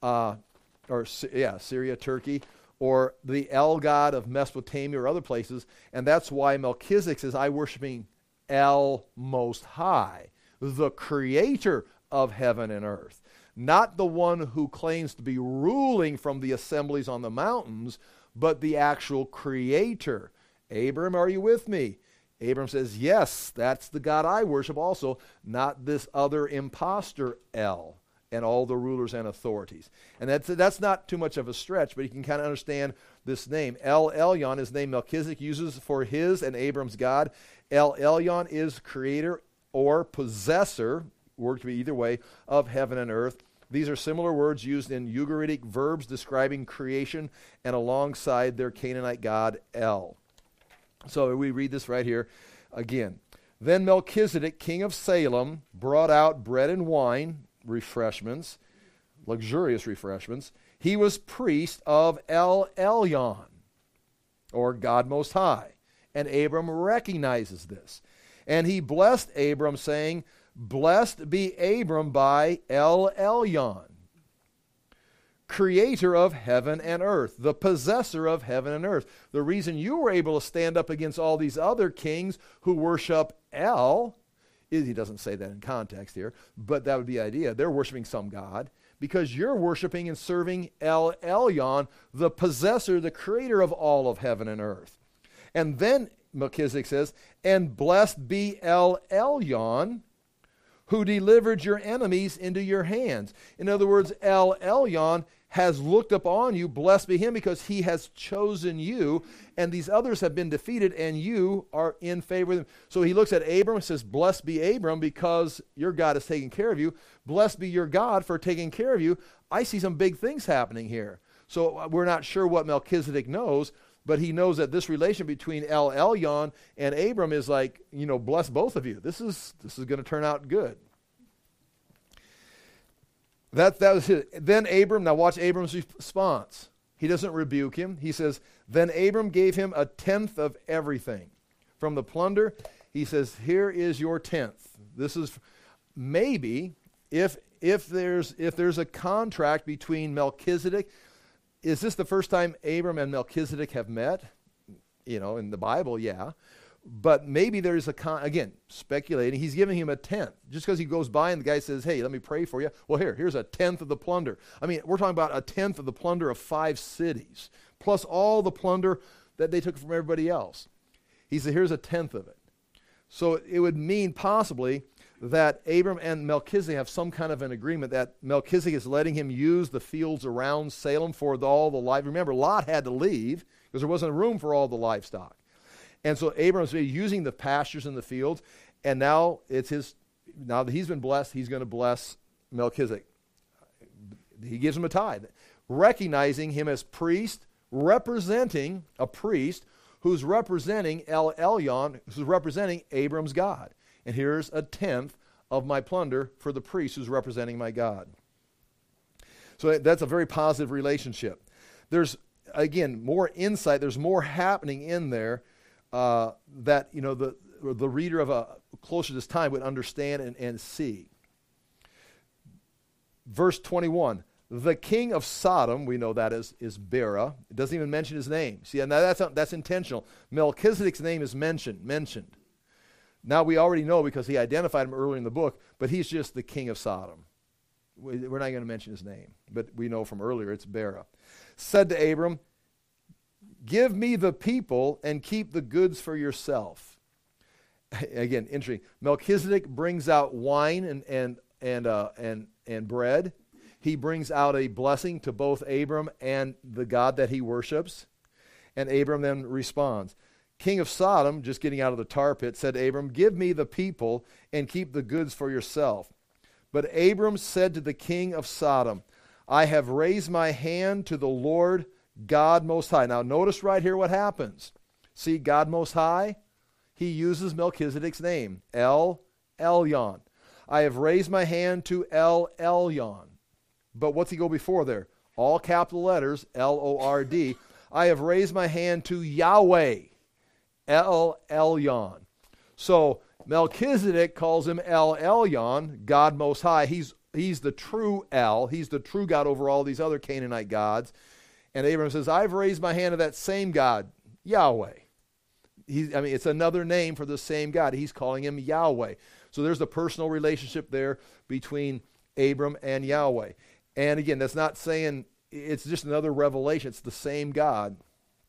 Syria, Turkey, or the El god of Mesopotamia or other places, and that's why Melchizedek says, I worshiping El Most High, the creator of heaven and earth, not the one who claims to be ruling from the assemblies on the mountains, but the actual creator. Abram, are you with me? Abram says, yes, that's the God I worship also, not this other imposter El and all the rulers and authorities. And that's not too much of a stretch, but you can kind of understand this name. El Elyon is the name Melchizedek uses for his and Abram's God. El Elyon is creator or possessor, word could be either way, of heaven and earth. These are similar words used in Ugaritic verbs describing creation and alongside their Canaanite god El. So we read this right here again. Then Melchizedek, king of Salem, brought out bread and wine, refreshments, luxurious refreshments. He was priest of El Elyon, or God Most High. And Abram recognizes this. And he blessed Abram, saying, blessed be Abram by El Elyon, creator of heaven and earth, the possessor of heaven and earth. The reason you were able to stand up against all these other kings who worship El, he doesn't say that in context here, but that would be the idea. They're worshiping some god because you're worshiping and serving El Elyon, the possessor, the creator of all of heaven and earth. And then Melchizedek says, and blessed be El Elyon, who delivered your enemies into your hands. In other words, El Elyon has looked upon you, blessed be him, because he has chosen you, and these others have been defeated, and you are in favor of them. So he looks at Abram and says, blessed be Abram, because your God is taking care of you. Blessed be your God for taking care of you. I see some big things happening here. So we're not sure what Melchizedek knows, but he knows that this relation between El Elyon and Abram is like, bless both of you. This is going to turn out good. That was it. Then Abram, now watch Abram's response. He doesn't rebuke him. He says, then Abram gave him a tenth of everything. From the plunder, he says, here is your tenth. This is maybe, if there's a contract between Melchizedek, is this the first time Abram and Melchizedek have met? In the Bible, yeah. But maybe there's again, speculating, he's giving him a tenth. Just because he goes by and the guy says, hey, let me pray for you. Well, here's a tenth of the plunder. I mean, we're talking about a tenth of the plunder of 5 cities, plus all the plunder that they took from everybody else. He said, here's a tenth of it. So it would mean possibly that Abram and Melchizedek have some kind of an agreement that Melchizedek is letting him use the fields around Salem for all the life. Remember, Lot had to leave because there wasn't room for all the livestock. And so Abram's using the pastures in the fields, and now now that he's been blessed, he's going to bless Melchizedek. He gives him a tithe, recognizing him as priest, representing a priest who's representing El Elyon, who's representing Abram's God. And here's a tenth of my plunder for the priest who's representing my God. So that's a very positive relationship. There's, again, more insight. There's more happening in there that the reader of closer to this time would understand and see. Verse 21, the king of Sodom, we know that is Bera. It doesn't even mention his name. See, and that's intentional. Melchizedek's name is mentioned. Now we already know because he identified him earlier in the book, but he's just the king of Sodom. We're not going to mention his name, but we know from earlier it's Bera. Said to Abram, give me the people and keep the goods for yourself. Again, interesting. Melchizedek brings out wine and bread. He brings out a blessing to both Abram and the God that he worships. And Abram then responds. King of Sodom, just getting out of the tar pit, said to Abram, give me the people and keep the goods for yourself. But Abram said to the king of Sodom, I have raised my hand to the Lord God Most High. Now notice right here what happens. See, God Most High, he uses Melchizedek's name, El Elyon. I have raised my hand to El Elyon. But what's he go before there? All capital letters, Lord. I have raised my hand to Yahweh, El Elyon. So Melchizedek calls him El Elyon, God Most High. He's the true El. He's the true God over all these other Canaanite gods. And Abraham says, I've raised my hand to that same God, Yahweh. It's another name for the same God. He's calling him Yahweh. So there's the personal relationship there between Abram and Yahweh. And again, that's not saying it's just another revelation. It's the same God.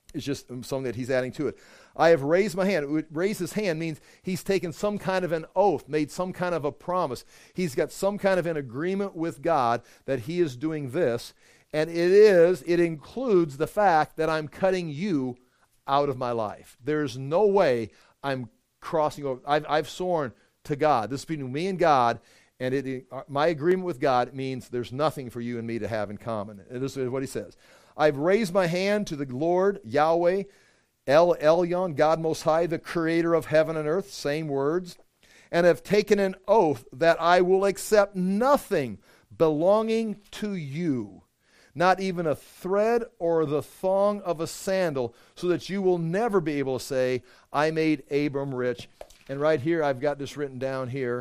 It's just something that he's adding to it. I have raised my hand. Raise his hand means he's taken some kind of an oath, made some kind of a promise. He's got some kind of an agreement with God that he is doing this. And it includes the fact that I'm cutting you out of my life. There's no way I'm crossing over. I've sworn to God. This is between me and God. And my agreement with God means there's nothing for you and me to have in common. And this is what he says. I've raised my hand to the Lord, Yahweh, El Elyon, God Most High, the creator of heaven and earth, same words, and have taken an oath that I will accept nothing belonging to you, not even a thread or the thong of a sandal, so that you will never be able to say, I made Abram rich. And right here, I've got this written down here,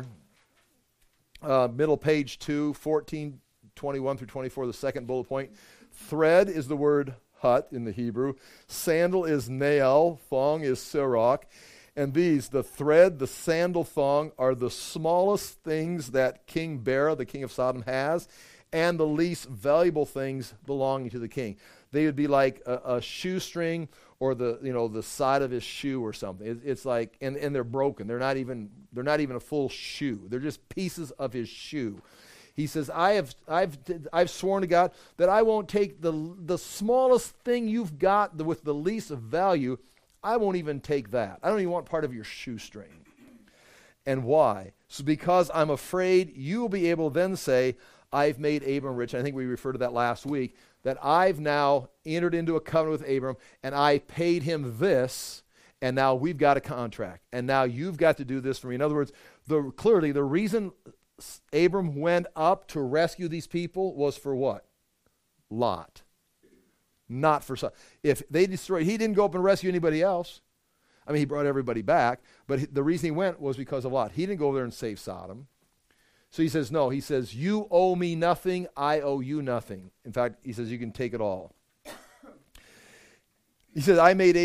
middle page 2, 14, 21 through 24, the second bullet point. Thread is the word hut in the Hebrew. Sandal is nael. Thong is sirach. And these, the thread, the sandal, thong, are the smallest things that King Bera, the king of Sodom, has, and the least valuable things belonging to the king. They would be like a shoestring or the side of his shoe or something. It's like, and they're broken. They're not even a full shoe. They're just pieces of his shoe. He says, I've sworn to God that I won't take the smallest thing you've got with the least of value. I won't even take that. I don't even want part of your shoestring. And why? So because I'm afraid you will be able to then say, I've made Abram rich. I think we referred to that last week, that I've now entered into a covenant with Abram, and I paid him this, and now we've got a contract. And now you've got to do this for me. In other words, clearly the reason Abram went up to rescue these people was for what? Lot. Not for Sodom. If they destroyed, he didn't go up and rescue anybody else. I mean, he brought everybody back, but the reason he went was because of Lot. He didn't go over there and save Sodom. So he says, no, he says, you owe me nothing, I owe you nothing. In fact, he says, you can take it all. He said,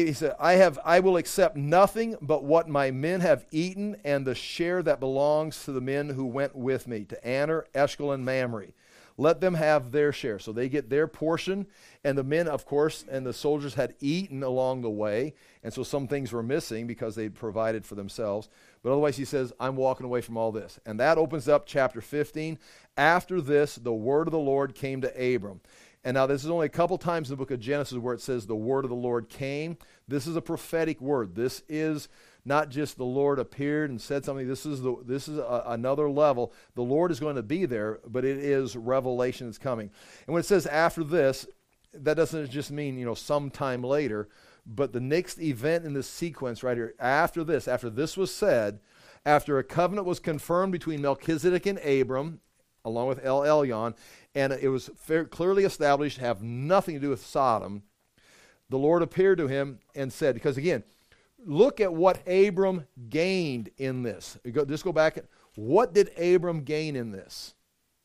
I will accept nothing but what my men have eaten and the share that belongs to the men who went with me, to Aner, Eshcol, and Mamre. Let them have their share. So they get their portion, and the men, of course, and the soldiers had eaten along the way, and so some things were missing because they provided for themselves. But otherwise, he says, I'm walking away from all this. And that opens up chapter 15. After this, the word of the Lord came to Abram. And now this is only a couple times in the book of Genesis where it says the word of the Lord came. This is a prophetic word. This is not just the Lord appeared and said something. This is another level. The Lord is going to be there, but it is revelation that's coming. And when it says after this, that doesn't just mean, sometime later, but the next event in this sequence right here, after this was said, after a covenant was confirmed between Melchizedek and Abram, along with El Elyon, and it was clearly established to have nothing to do with Sodom, the Lord appeared to him and said, because again, look at what Abram gained in this. Just go back. What did Abram gain in this?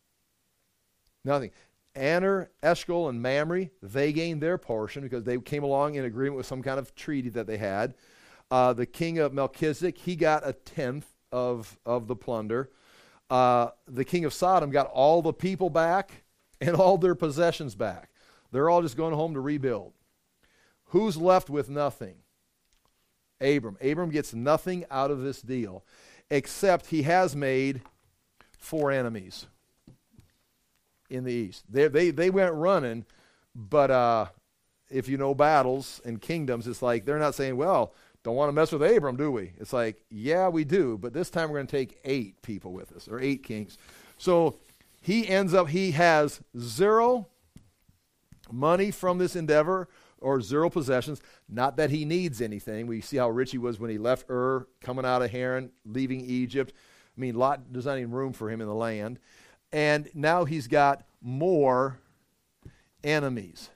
Nothing. Aner, Eshcol, and Mamre, they gained their portion because they came along in agreement with some kind of treaty that they had. The king of Melchizedek, he got a tenth of the plunder. The king of Sodom got all the people back and all their possessions back. They're all just going home to rebuild. Who's left with nothing? Abram. Abram gets nothing out of this deal, except he has made 4 enemies in the east. They went running, but if you know battles and kingdoms, it's like they're not saying, well, don't want to mess with Abram, do we? It's like, yeah, we do, but this time we're going to take 8 people with us, or 8 kings. So he has 0 money from this endeavor, or 0 possessions. Not that he needs anything. We see how rich he was when he left Ur, coming out of Haran, leaving Egypt. I mean, Lot, there's not even room for him in the land. And now he's got more enemies.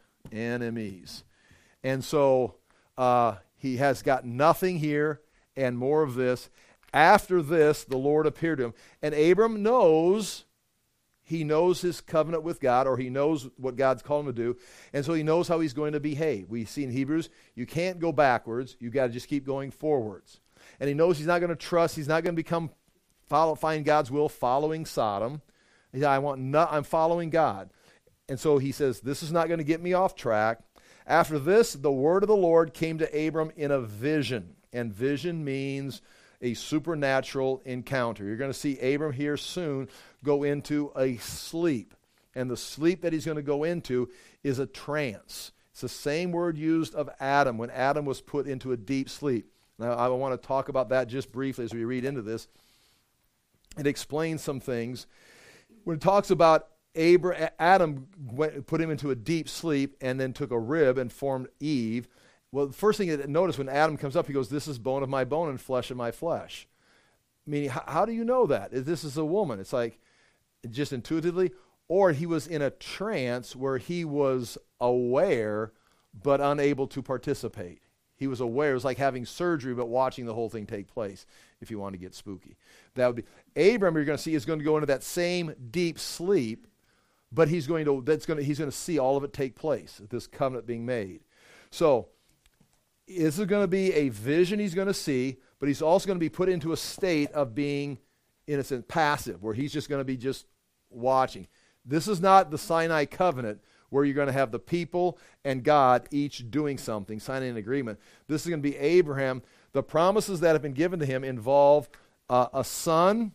And so he has got nothing here and more of this. After this, the Lord appeared to him. And Abram knows, he knows his covenant with God, or he knows what God's called him to do, and so he knows how he's going to behave. We see in Hebrews, you can't go backwards. You've got to just keep going forwards. And he knows he's not going to trust. He's not going to find God's will following Sodom. He said, I'm following God. And so he says, this is not going to get me off track. After this, the word of the Lord came to Abram in a vision. And vision means a supernatural encounter. You're going to see Abram here soon go into a sleep. And the sleep that he's going to go into is a trance. It's the same word used of Adam when Adam was put into a deep sleep. Now, I want to talk about that just briefly as we read into this. It explains some things. When it talks about Adam put him into a deep sleep and then took a rib and formed Eve. Well, the first thing that notice when Adam comes up, he goes, this is bone of my bone and flesh of my flesh. Meaning, how do you know that? If this is a woman, it's like just intuitively. Or he was in a trance where he was aware but unable to participate. He was aware. It was like having surgery but watching the whole thing take place, if you want to get spooky. That would be Abram, you're going to see, is going to go into that same deep sleep, but he's going to see all of it take place, this covenant being made. So this is going to be a vision he's going to see, but he's also going to be put into a state of being, in a sense, passive, where he's just going to be just watching. This is not the Sinai covenant where you're going to have the people and God each doing something, signing an agreement. This is going to be Abraham. The promises that have been given to him involve a son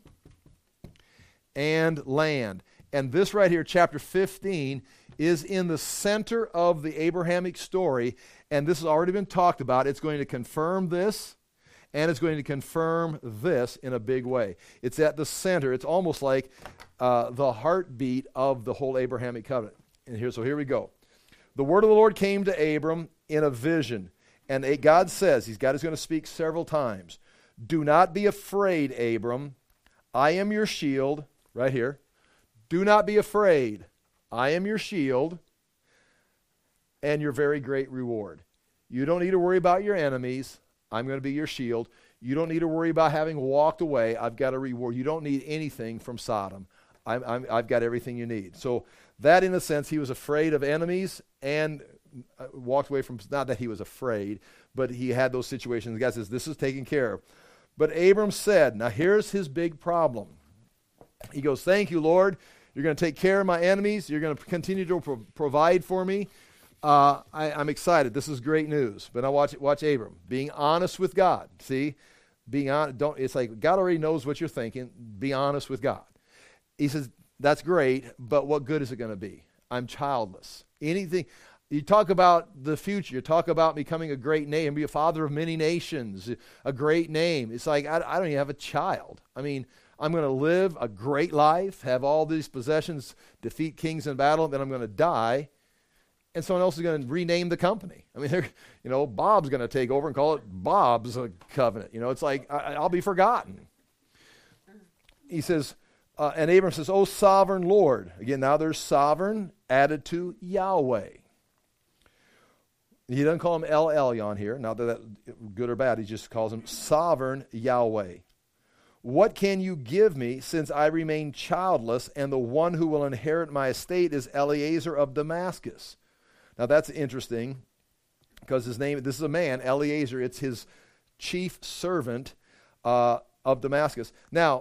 and land. And this right here, chapter 15, is in the center of the Abrahamic story, and this has already been talked about. It's going to confirm this, and it's going to confirm this in a big way. It's at the center. It's almost like the heartbeat of the whole Abrahamic covenant. And here we go. The word of the Lord came to Abram in a vision, and God says, God is going to speak several times, do not be afraid, Abram. I am your shield, right here. Do not be afraid. I am your shield and your very great reward. You don't need to worry about your enemies. I'm going to be your shield. You don't need to worry about having walked away. I've got a reward. You don't need anything from Sodom. I've got everything you need. So that, in a sense, he was afraid of enemies and walked away from, not that he was afraid, but he had those situations. God says, this is taken care of. But Abram said, now here's his big problem. He goes, thank you, Lord. You're going to take care of my enemies. You're going to continue to provide for me. I'm excited. This is great news. But now watch Abram. Being honest with God. See? Being honest. It's like God already knows what you're thinking. Be honest with God. He says, that's great, but what good is it going to be? I'm childless. Anything. You talk about the future. You talk about becoming a great name, be a father of many nations, a great name. It's like, I don't even have a child. I mean, I'm going to live a great life, have all these possessions, defeat kings in battle, then I'm going to die, and someone else is going to rename the company. I mean, Bob's going to take over and call it Bob's Covenant. It's like, I'll be forgotten. He says, and Abram says, "O sovereign Lord." Again, now there's sovereign added to Yahweh. He doesn't call him El Elyon here, not that that's good or bad. He just calls him sovereign Yahweh. What can you give me since I remain childless, and the one who will inherit my estate is Eliezer of Damascus? Now that's interesting because his name, this is a man, Eliezer, it's his chief servant of Damascus. Now,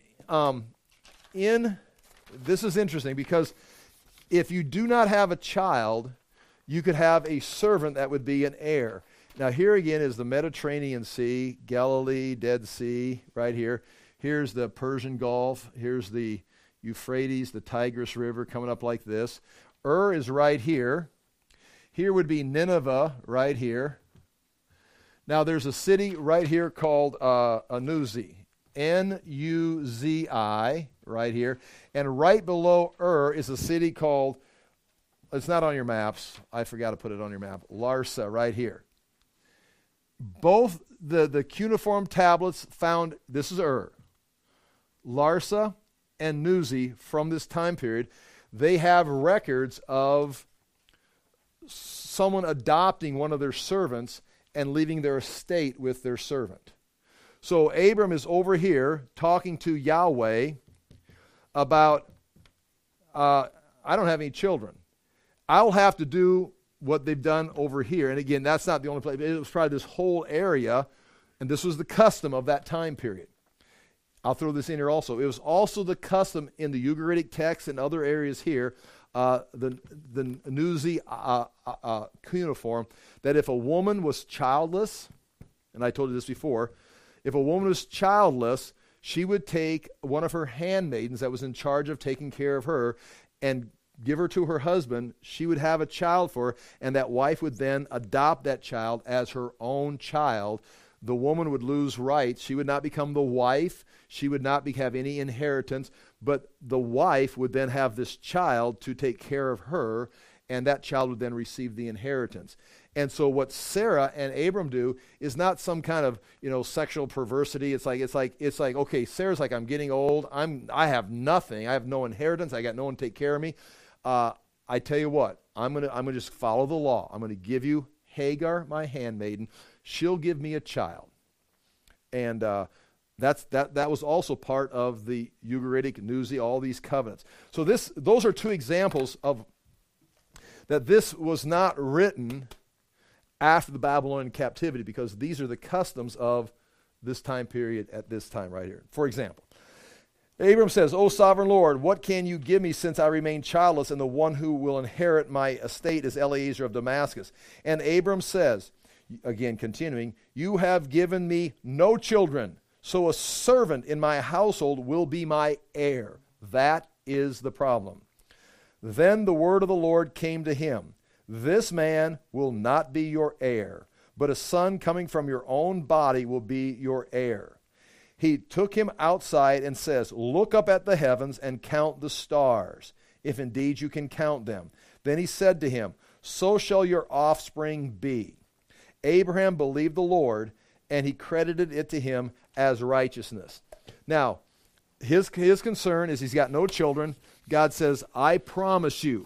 this is interesting because if you do not have a child, you could have a servant that would be an heir. Now here again is the Mediterranean Sea, Galilee, Dead Sea, right here. Here's the Persian Gulf. Here's the Euphrates, the Tigris River coming up like this. Is right here. Here would be Nineveh right here. Now there's a city right here called Anuzi, N-U-Z-I, right here. And right below is a city called, it's not on your maps. I forgot to put it on your map. Larsa, right here. Both the cuneiform tablets found, this is Larsa and Nuzi from this time period, they have records of someone adopting one of their servants and leaving their estate with their servant. So Abram is over here talking to Yahweh about, I don't have any children. I'll have to do what they've done over here. And again, that's not the only place. It was probably this whole area, and this was the custom of that time period. I'll throw this in here also. It was also the custom in the Ugaritic text and other areas here the Nuzi cuneiform, that if a woman was childless, and I told you this before, if a woman was childless, she would take one of her handmaidens that was in charge of taking care of her and give her to her husband. She would have a child for her, and that wife would then adopt that child as her own child. The woman would lose rights. She would not become the wife. She would not have any inheritance, but the wife would then have this child to take care of her, and that child would then receive the inheritance. And so what Sarah and Abram do is not some kind of, sexual perversity. It's like, okay, Sarah's like, I'm getting old. I have nothing. I have no inheritance. I got no one to take care of me. I tell you what, I'm gonna just follow the law. I'm gonna give you Hagar, my handmaiden. She'll give me a child. And that was also part of the Ugaritic, Nuzi, all these covenants. So those are two examples of that this was not written after the Babylonian captivity, because these are the customs of this time period at this time right here. For example, Abram says, O sovereign Lord, what can you give me since I remain childless, and the one who will inherit my estate is Eliezer of Damascus? And Abram says, again continuing, you have given me no children, so a servant in my household will be my heir. That is the problem. Then the word of the Lord came to him. This man will not be your heir, but a son coming from your own body will be your heir. He took him outside and says, look up at the heavens and count the stars, if indeed you can count them. Then he said to him, so shall your offspring be. Abraham believed the Lord, and he credited it to him as righteousness. Now, his concern is he's got no children. God says, I promise you,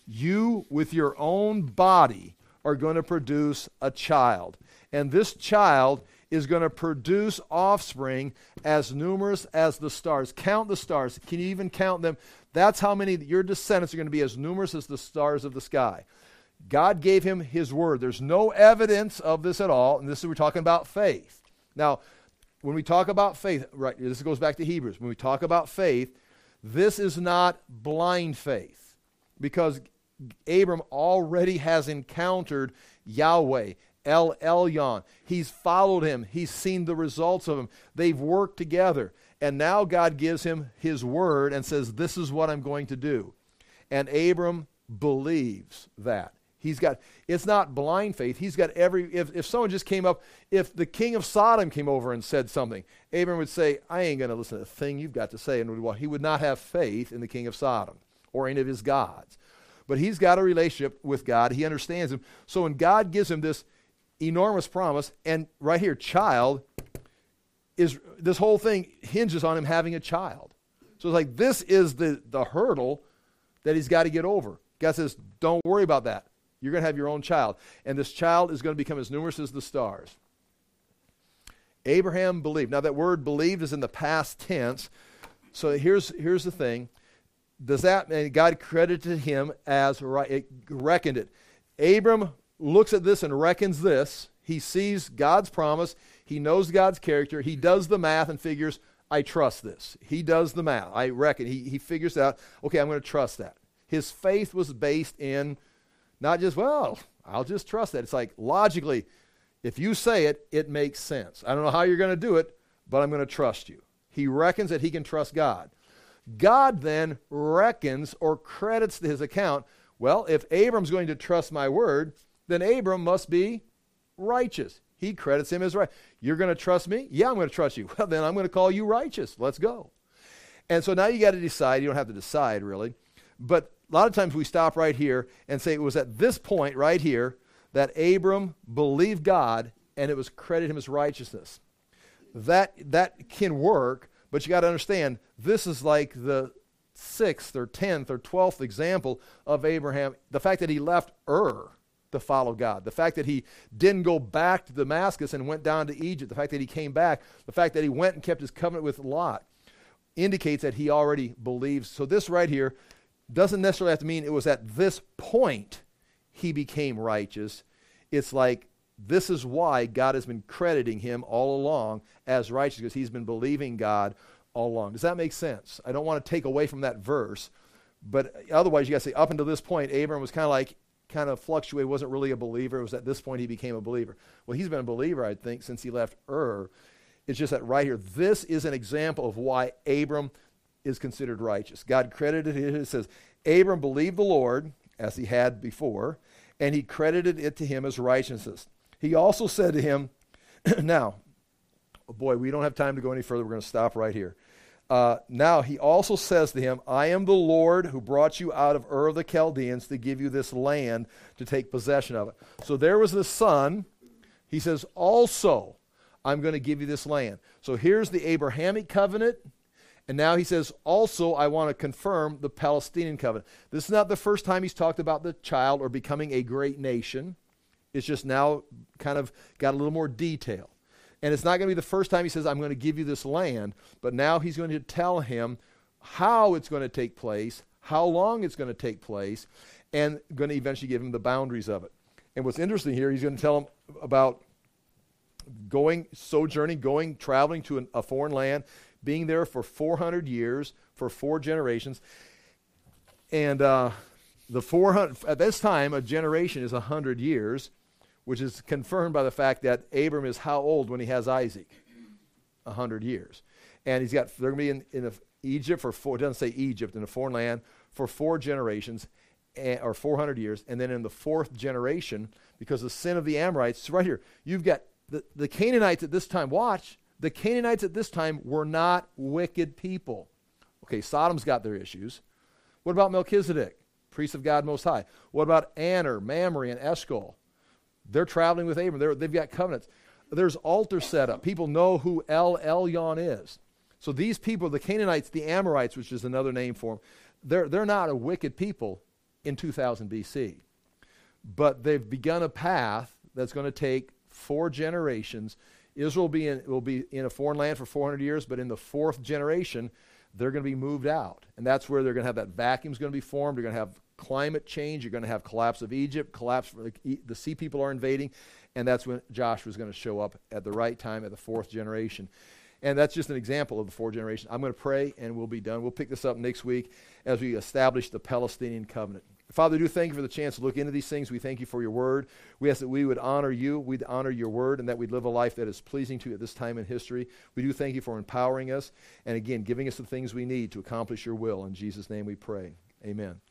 you with your own body are going to produce a child. And this child is going to produce offspring as numerous as the stars. Count the stars. Can you even count them? That's how many your descendants are going to be, as numerous as the stars of the sky. God gave him his word. There's no evidence of this at all, and we're talking about faith. Now, when we talk about faith, right, this goes back to Hebrews. When we talk about faith, this is not blind faith, because Abram already has encountered Yahweh, El Elyon. He's followed him. He's seen the results of him. They've worked together. And now God gives him his word and says, this is what I'm going to do. And Abram believes that. It's not blind faith. He's got if someone just came up, if the king of Sodom came over and said something, Abram would say, I ain't going to listen to the thing you've got to say. And he would not have faith in the king of Sodom or any of his gods. But he's got a relationship with God. He understands him. So when God gives him this enormous promise, and right here, child, this whole thing hinges on him having a child. So it's like, this is the hurdle that he's got to get over. God says, don't worry about that. You're going to have your own child. And this child is going to become as numerous as the stars. Abraham believed. Now that word believed is in the past tense. So here's the thing. Does that mean God credited him as right? It reckoned it. Abram looks at this and reckons this. He sees God's promise. He knows God's character. He does the math and figures, I trust this. He does the math. I reckon. He figures out, okay, I'm going to trust that. His faith was based in not just, well, I'll just trust that. It's like, logically, if you say it, it makes sense. I don't know how you're going to do it, but I'm going to trust you. He reckons that he can trust God. God then reckons or credits to his account, well, if Abram's going to trust my word, then Abram must be righteous. He credits him as right. You're going to trust me? Yeah, I'm going to trust you. Well, then I'm going to call you righteous. Let's go. And so now you got to decide. You don't have to decide, really. But a lot of times we stop right here and say it was at this point right here that Abram believed God and it was credited him as righteousness. That can work, but you got to understand, this is like the 6th or 10th or 12th example of Abraham. The fact that he left Ur to follow God, the fact that he didn't go back to Damascus and went down to Egypt, the fact that he came back, the fact that he went and kept his covenant with Lot indicates that he already believes. So this right here doesn't necessarily have to mean it was at this point he became righteous. It's like, this is why God has been crediting him all along as righteous, because he's been believing God all along. Does that make sense? I don't want to take away from that verse, But otherwise, you got to say, up until this point, Abram was kind of fluctuated, wasn't really a believer. It was at this point he became a believer. Well, he's been a believer, I think, since he left Ur. It's just that right here, this is an example of why Abram is considered righteous. God credited it. It says, Abram believed the Lord, as he had before, and he credited it to him as righteousness. He also said to him, now, boy, we don't have time to go any further. We're going to stop right here. Now he also says to him, I am the Lord who brought you out of Ur of the Chaldeans to give you this land to take possession of it. So there was the son. He says, also, I'm going to give you this land. So here's the Abrahamic covenant. And now he says, also, I want to confirm the Palestinian covenant. This is not the first time he's talked about the child or becoming a great nation. It's just now kind of got a little more detail. And it's not going to be the first time he says, I'm going to give you this land, but now he's going to tell him how it's going to take place, how long it's going to take place, and going to eventually give him the boundaries of it. And what's interesting here, he's going to tell him about traveling to a foreign land, being there for 400 years, for 4 generations. And at this time, a generation is 100 years, which is confirmed by the fact that Abram is how old when he has Isaac? 100 years. And they're going to be in Egypt it doesn't say Egypt, in a foreign land for 4 generations, or 400 years. And then in the 4th generation, because of the sin of the Amorites, it's right here, you've got the Canaanites at this time. Watch, the Canaanites at this time were not wicked people. Okay, Sodom's got their issues. What about Melchizedek, priest of God Most High? What about Aner, Mamre, and Eshcol? They're traveling with Abram. They've got covenants. There's altars set up. People know who El Elyon is. So these people, the Canaanites, the Amorites, which is another name for them, they're not a wicked people in 2000 BC. But they've begun a path that's going to take 4 generations. Israel will be in a foreign land for 400 years, but in the 4th generation, they're going to be moved out. And that's where they're going to have that vacuum's going to be formed. You're going to have climate change. You're going to have collapse of Egypt, the sea people are invading, and that's when Joshua is going to show up at the right time at the 4th generation. And that's just an example of the 4th generation. I'm going to pray, and we'll be done. We'll pick this up next week as we establish the Palestinian covenant. Father, we do thank you for the chance to look into these things. We thank you for your word. We ask that we would honor you, we'd honor your word, and that we'd live a life that is pleasing to you at this time in history. We do thank you for empowering us, and again, giving us the things we need to accomplish your will. In Jesus' name we pray. Amen.